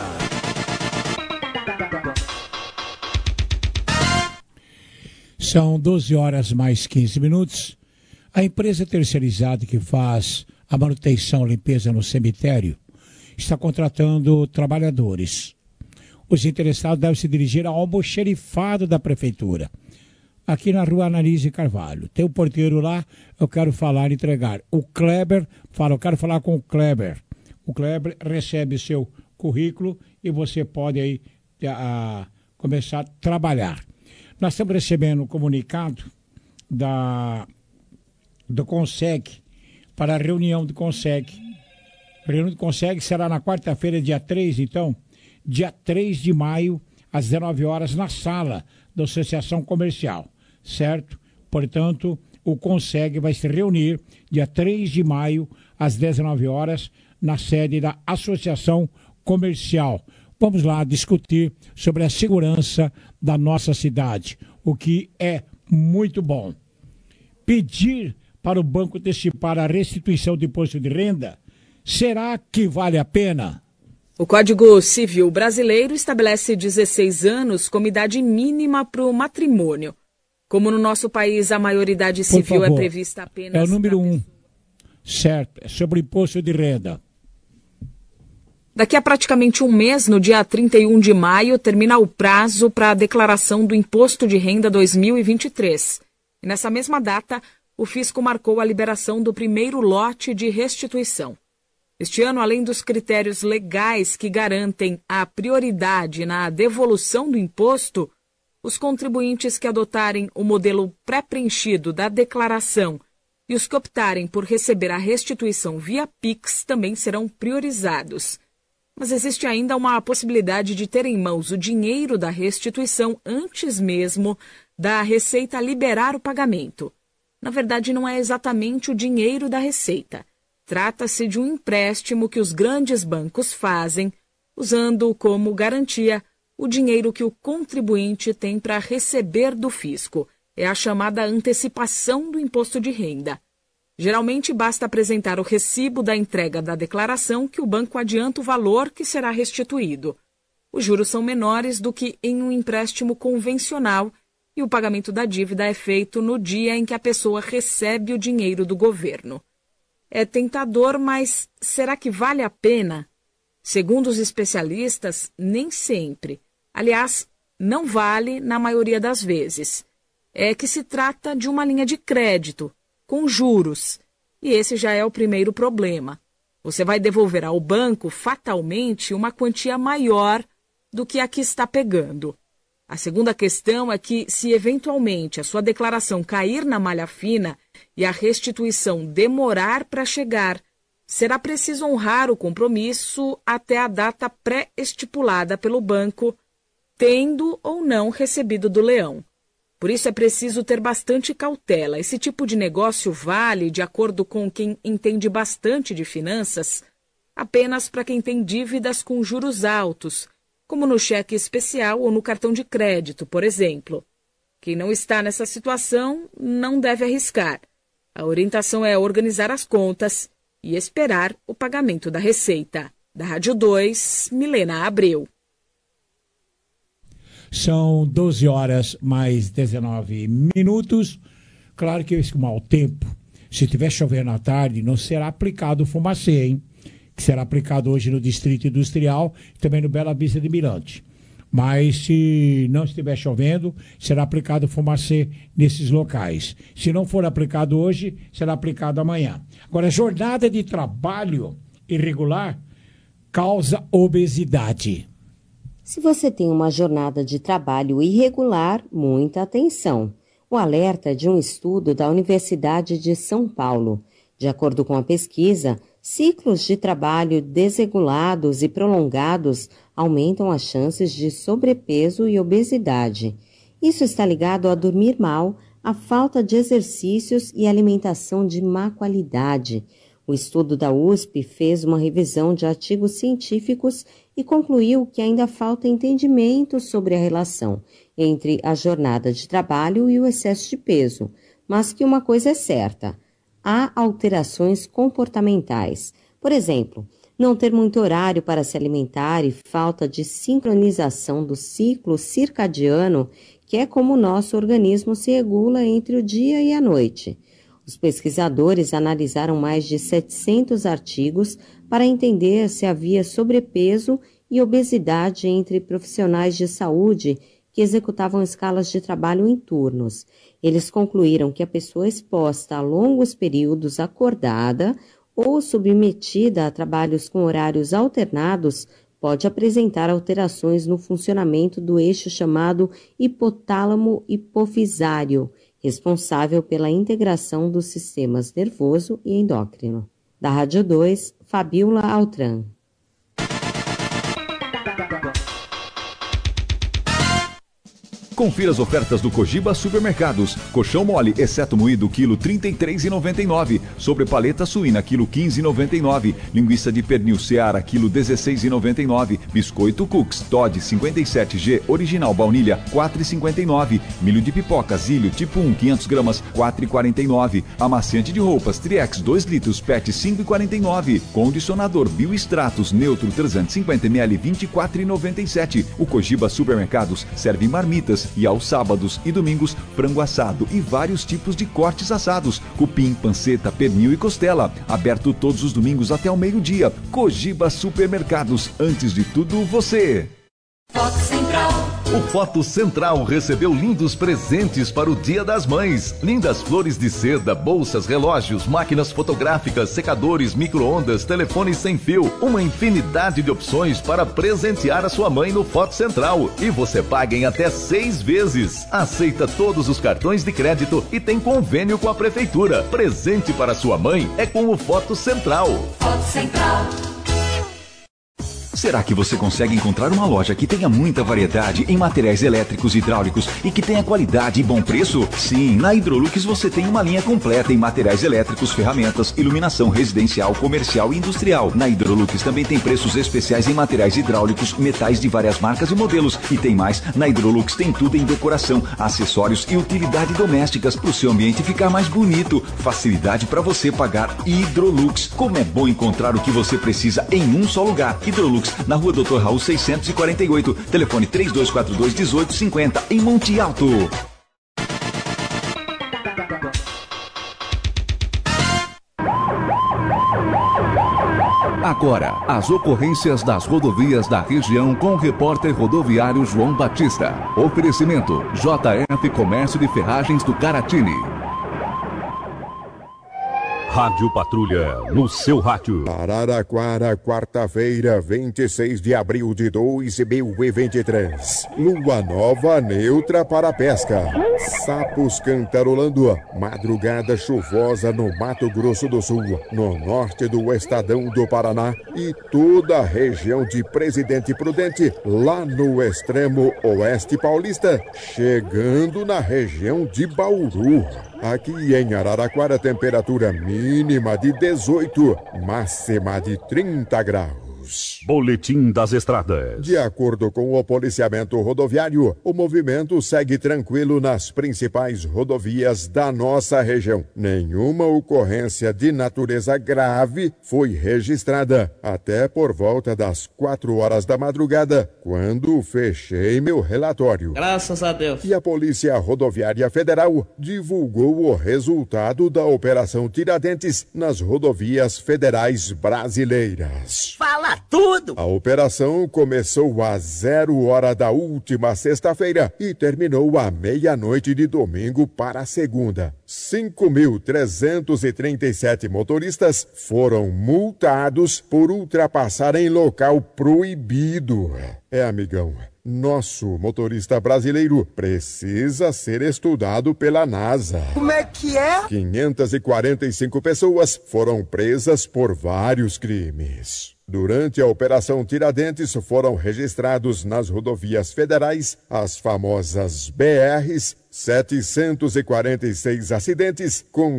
S2: São doze horas mais quinze minutos. A empresa terceirizada que faz a manutenção e limpeza no cemitério está contratando trabalhadores. Os interessados devem se dirigir ao almoxerifado da prefeitura, aqui na rua Ananise Carvalho. Tem o porteiro lá, eu quero falar e entregar. O Kleber fala, eu quero falar com o Kleber. O Kleber recebe seu currículo e você pode aí a, começar a trabalhar. Nós estamos recebendo um comunicado da, do CONSEG para a reunião do CONSEG. A reunião do CONSEG será na quarta-feira, dia três, então, dia três de maio, às dezenove horas, na sala da Associação Comercial, certo? Portanto, o CONSEG vai se reunir dia três de maio, às dezenove horas, na sede da Associação Comercial. Vamos lá discutir sobre a segurança da nossa cidade, o que é muito bom. Pedir para o banco antecipar a restituição do imposto de renda, será que vale a pena?
S19: O Código Civil brasileiro estabelece dezesseis anos como idade mínima para o matrimônio. Como no nosso país a maioridade civil é prevista apenas...
S2: É o número um, certo, é sobre o imposto de renda.
S19: Daqui a praticamente um mês, no dia trinta e um de maio, termina o prazo para a declaração do Imposto de Renda dois mil e vinte e três. E nessa mesma data, o fisco marcou a liberação do primeiro lote de restituição. Este ano, além dos critérios legais que garantem a prioridade na devolução do imposto, os contribuintes que adotarem o modelo pré-preenchido da declaração e os que optarem por receber a restituição via Pix também serão priorizados. Mas existe ainda uma possibilidade de ter em mãos o dinheiro da restituição antes mesmo da Receita liberar o pagamento. Na verdade, não é exatamente o dinheiro da Receita. Trata-se de um empréstimo que os grandes bancos fazem, usando como garantia o dinheiro que o contribuinte tem para receber do fisco. É a chamada antecipação do imposto de renda. Geralmente, basta apresentar o recibo da entrega da declaração que o banco adianta o valor que será restituído. Os juros são menores do que em um empréstimo convencional e o pagamento da dívida é feito no dia em que a pessoa recebe o dinheiro do governo. É tentador, mas será que vale a pena? Segundo os especialistas, nem sempre. Aliás, não vale na maioria das vezes. É que se trata de uma linha de crédito, com juros. E esse já é o primeiro problema. Você vai devolver ao banco, fatalmente, uma quantia maior do que a que está pegando. A segunda questão é que, se eventualmente a sua declaração cair na malha fina e a restituição demorar para chegar, será preciso honrar o compromisso até a data pré-estipulada pelo banco, tendo ou não recebido do leão. Por isso é preciso ter bastante cautela. Esse tipo de negócio vale, de acordo com quem entende bastante de finanças, apenas para quem tem dívidas com juros altos, como no cheque especial ou no cartão de crédito, por exemplo. Quem não está nessa situação não deve arriscar. A orientação é organizar as contas e esperar o pagamento da receita. Da Rádio dois, Milena Abreu.
S2: São doze horas mais dezenove minutos. Claro que esse mau tempo, se estiver chovendo à tarde, não será aplicado o fumacê, hein? Que será aplicado hoje no Distrito Industrial e também no Bela Vista de Mirante. Mas se não estiver chovendo, será aplicado o fumacê nesses locais. Se não for aplicado hoje, será aplicado amanhã. Agora, jornada de trabalho irregular causa obesidade.
S4: Se você tem uma jornada de trabalho irregular, muita atenção. O alerta é de um estudo da Universidade de São Paulo. De acordo com a pesquisa, ciclos de trabalho desregulados e prolongados aumentam as chances de sobrepeso e obesidade. Isso está ligado a dormir mal, a falta de exercícios e alimentação de má qualidade. O estudo da U S P fez uma revisão de artigos científicos e concluiu que ainda falta entendimento sobre a relação entre a jornada de trabalho e o excesso de peso, mas que uma coisa é certa: há alterações comportamentais. Por exemplo, não ter muito horário para se alimentar e falta de sincronização do ciclo circadiano, que é como o nosso organismo se regula entre o dia e a noite. Os pesquisadores analisaram mais de setecentos artigos para entender se havia sobrepeso e obesidade entre profissionais de saúde que executavam escalas de trabalho em turnos. Eles concluíram que a pessoa exposta a longos períodos acordada ou submetida a trabalhos com horários alternados pode apresentar alterações no funcionamento do eixo chamado hipotálamo hipofisário, responsável pela integração dos sistemas nervoso e endócrino. Da Rádio dois, Fabiola Altran.
S11: Confira as ofertas do Cogiba Supermercados. Colchão mole, exceto moído, quilo trinta e três reais e noventa e nove centavos. Sobre paleta suína, quilo quinze reais e noventa e nove centavos. Linguiça de pernil Seara, quilo dezesseis reais e noventa e nove centavos. Biscoito Cooks Todd cinquenta e sete G original baunilha, quatro reais e cinquenta e nove centavos. Milho de pipoca Zílio tipo um, quinhentas gramas, quatro reais e quarenta e nove centavos. Amaciante de roupas Triex dois litros, Pet cinco reais e quarenta e nove centavos. Condicionador Biostratos Neutro trezentos e cinquenta mililitros, vinte e quatro reais e noventa e sete centavos. O Cogiba Supermercados serve marmitas e aos sábados e domingos, frango assado e vários tipos de cortes assados, cupim, panceta, pernil e costela. Aberto todos os domingos até o meio-dia. Cogiba Supermercados, antes de tudo, você.
S7: Foto Central.
S1: O Foto Central recebeu lindos presentes para o Dia das Mães. Lindas flores de seda, bolsas, relógios, máquinas fotográficas, secadores, micro-ondas, telefones sem fio. Uma infinidade de opções para presentear a sua mãe no Foto Central. E você paga em até seis vezes. Aceita todos os cartões de crédito e tem convênio com a Prefeitura. Presente para sua mãe é com o Foto Central.
S7: Foto Central.
S11: Será que você consegue encontrar uma loja que tenha muita variedade em materiais elétricos e hidráulicos e que tenha qualidade e bom preço? Sim, na Hidrolux você tem uma linha completa em materiais elétricos, ferramentas, iluminação residencial, comercial e industrial. Na Hidrolux também tem preços especiais em materiais hidráulicos, metais de várias marcas e modelos. E tem mais, na Hidrolux tem tudo em decoração, acessórios e utilidade domésticas para o seu ambiente ficar mais bonito. Facilidade para você pagar. Hidrolux. Como é bom encontrar o que você precisa em um só lugar. Hidrolux, na Rua doutor Raul seiscentos e quarenta e oito, telefone três dois quatro dois, um oito cinco zero, em Monte Alto.
S1: Agora, as ocorrências das rodovias da região com o repórter rodoviário João Batista. Oferecimento J F Comércio de Ferragens do Caratini.
S22: Rádio Patrulha, no seu rádio.
S23: Araraquara, quarta-feira, vinte e seis de abril de dois mil e vinte e três. Lua nova neutra para a pesca. Sapos cantarolando, madrugada chuvosa no Mato Grosso do Sul, no norte do estadão do Paraná e toda a região de Presidente Prudente, lá no extremo oeste paulista, chegando na região de Bauru. Aqui em Araraquara, temperatura mínima de dezoito, máxima de trinta graus.
S22: Boletim das Estradas.
S23: De acordo com o policiamento rodoviário, o movimento segue tranquilo nas principais rodovias da nossa região. Nenhuma ocorrência de natureza grave foi registrada até por volta das quatro horas da madrugada, quando fechei meu relatório.
S10: Graças a Deus.
S23: E a Polícia Rodoviária Federal divulgou o resultado da Operação Tiradentes nas rodovias federais brasileiras.
S10: Fala tudo!
S23: A operação começou às zero hora da última sexta-feira e terminou à meia-noite de domingo para a segunda. cinco mil trezentos e trinta e sete motoristas foram multados por ultrapassar em local proibido. É, amigão, nosso motorista brasileiro precisa ser estudado pela NASA.
S10: Como é que é?
S23: quinhentas e quarenta e cinco pessoas foram presas por vários crimes. Durante a Operação Tiradentes foram registrados nas rodovias federais as famosas B Rs, setecentos e quarenta e seis acidentes, com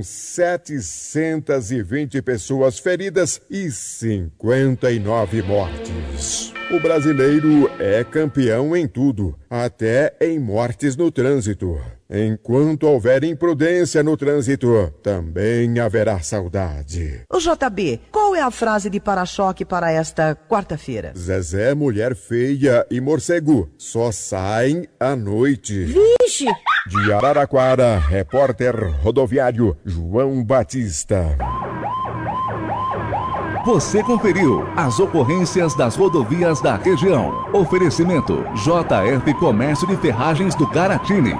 S23: setecentas e vinte pessoas feridas e cinquenta e nove mortes. O brasileiro é campeão em tudo, até em mortes no trânsito. Enquanto houver imprudência no trânsito, também haverá saudade.
S10: O J B, qual é a frase de para-choque para esta quarta-feira?
S23: Zezé, mulher feia e morcego só saem à noite.
S10: Vixe!
S23: De Araraquara, repórter rodoviário João Batista.
S1: Você conferiu as ocorrências das rodovias da região. Oferecimento J F Comércio de Ferragens do Garatini.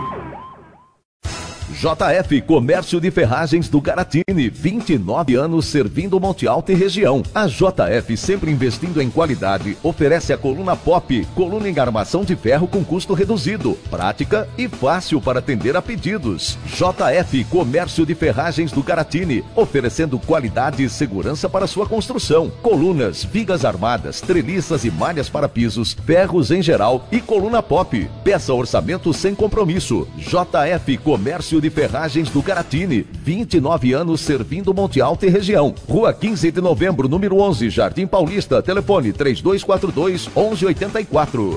S1: J F Comércio de Ferragens do Garatini, vinte e nove anos servindo Monte Alto e região. A J F, sempre investindo em qualidade, oferece a coluna Pop, coluna em armação de ferro com custo reduzido, prática e fácil para atender a pedidos. J F Comércio de Ferragens do Garatini, oferecendo qualidade e segurança para sua construção. Colunas, vigas armadas, treliças e malhas para pisos, ferros em geral e coluna Pop. Peça orçamento sem compromisso. J F Comércio de Ferragens do Garatini, vinte e nove anos servindo Monte Alto e região. Rua quinze de novembro, número onze, Jardim Paulista. Telefone três dois quatro dois, onze oitenta e quatro.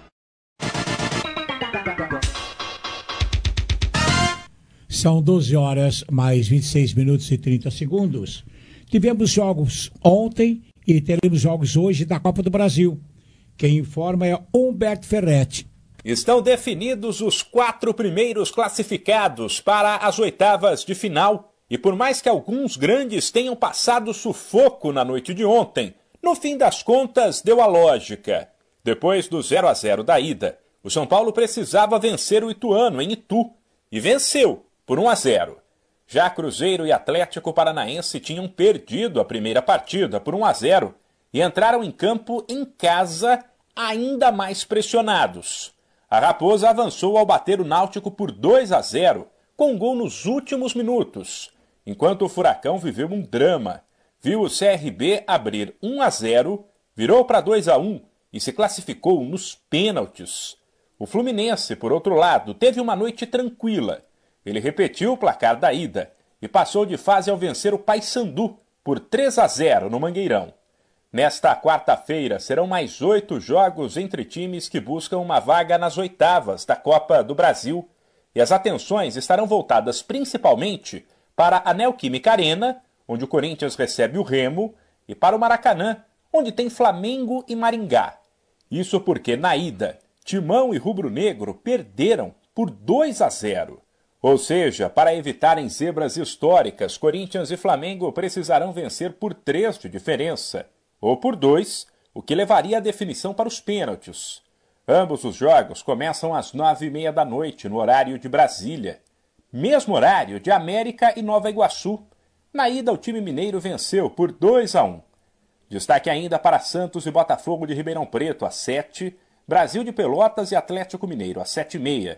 S2: São doze horas mais vinte e seis minutos e trinta segundos. Tivemos jogos ontem e teremos jogos hoje da Copa do Brasil. Quem informa é Humberto Ferretti.
S12: Estão definidos os quatro primeiros classificados para as oitavas de final. E por mais que alguns grandes tenham passado sufoco na noite de ontem, no fim das contas deu a lógica. Depois do zero a zero da ida, o São Paulo precisava vencer o Ituano em Itu. E venceu por um a zero. Já Cruzeiro e Atlético Paranaense tinham perdido a primeira partida por um a zero e entraram em campo em casa ainda mais pressionados. A Raposa avançou ao bater o Náutico por dois a zero, com um gol nos últimos minutos, enquanto o Furacão viveu um drama. Viu o C R B abrir um a zero, virou para dois a um e se classificou nos pênaltis. O Fluminense, por outro lado, teve uma noite tranquila. Ele repetiu o placar da ida e passou de fase ao vencer o Paysandu por três a zero no Mangueirão. Nesta quarta-feira, serão mais oito jogos entre times que buscam uma vaga nas oitavas da Copa do Brasil. E as atenções estarão voltadas principalmente para a Neoquímica Arena, onde o Corinthians recebe o Remo, e para o Maracanã, onde tem Flamengo e Maringá. Isso porque, na ida, Timão e Rubro Negro perderam por dois a zero. Ou seja, para evitarem zebras históricas, Corinthians e Flamengo precisarão vencer por três de diferença. Ou por dois, o que levaria a definição para os pênaltis. Ambos os jogos começam às nove e meia da noite, no horário de Brasília. Mesmo horário de América e Nova Iguaçu. Na ida, o time mineiro venceu por dois a um. Destaque ainda para Santos e Botafogo de Ribeirão Preto, às sete, Brasil de Pelotas e Atlético Mineiro, às sete e meia.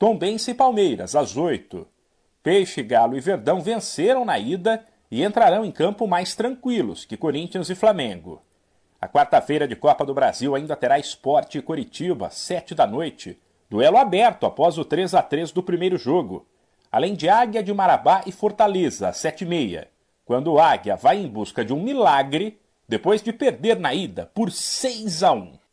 S12: Tombense e Palmeiras, às oito. Peixe, Galo e Verdão venceram na ida e entrarão em campo mais tranquilos que Corinthians e Flamengo. A quarta-feira de Copa do Brasil ainda terá Sport e Coritiba, sete da noite. Duelo aberto após o três a três do primeiro jogo. Além de Águia de Marabá e Fortaleza, às sete e meia. Quando o Águia vai em busca de um milagre, depois de perder na ida por seis a um.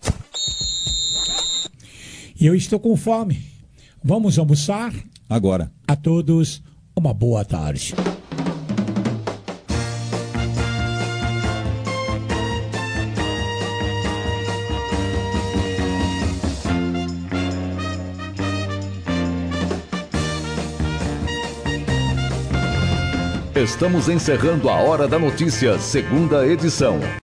S2: E eu estou com fome. Vamos almoçar?
S3: Agora.
S2: A todos, uma boa tarde.
S1: Estamos encerrando a Hora da Notícia, segunda edição.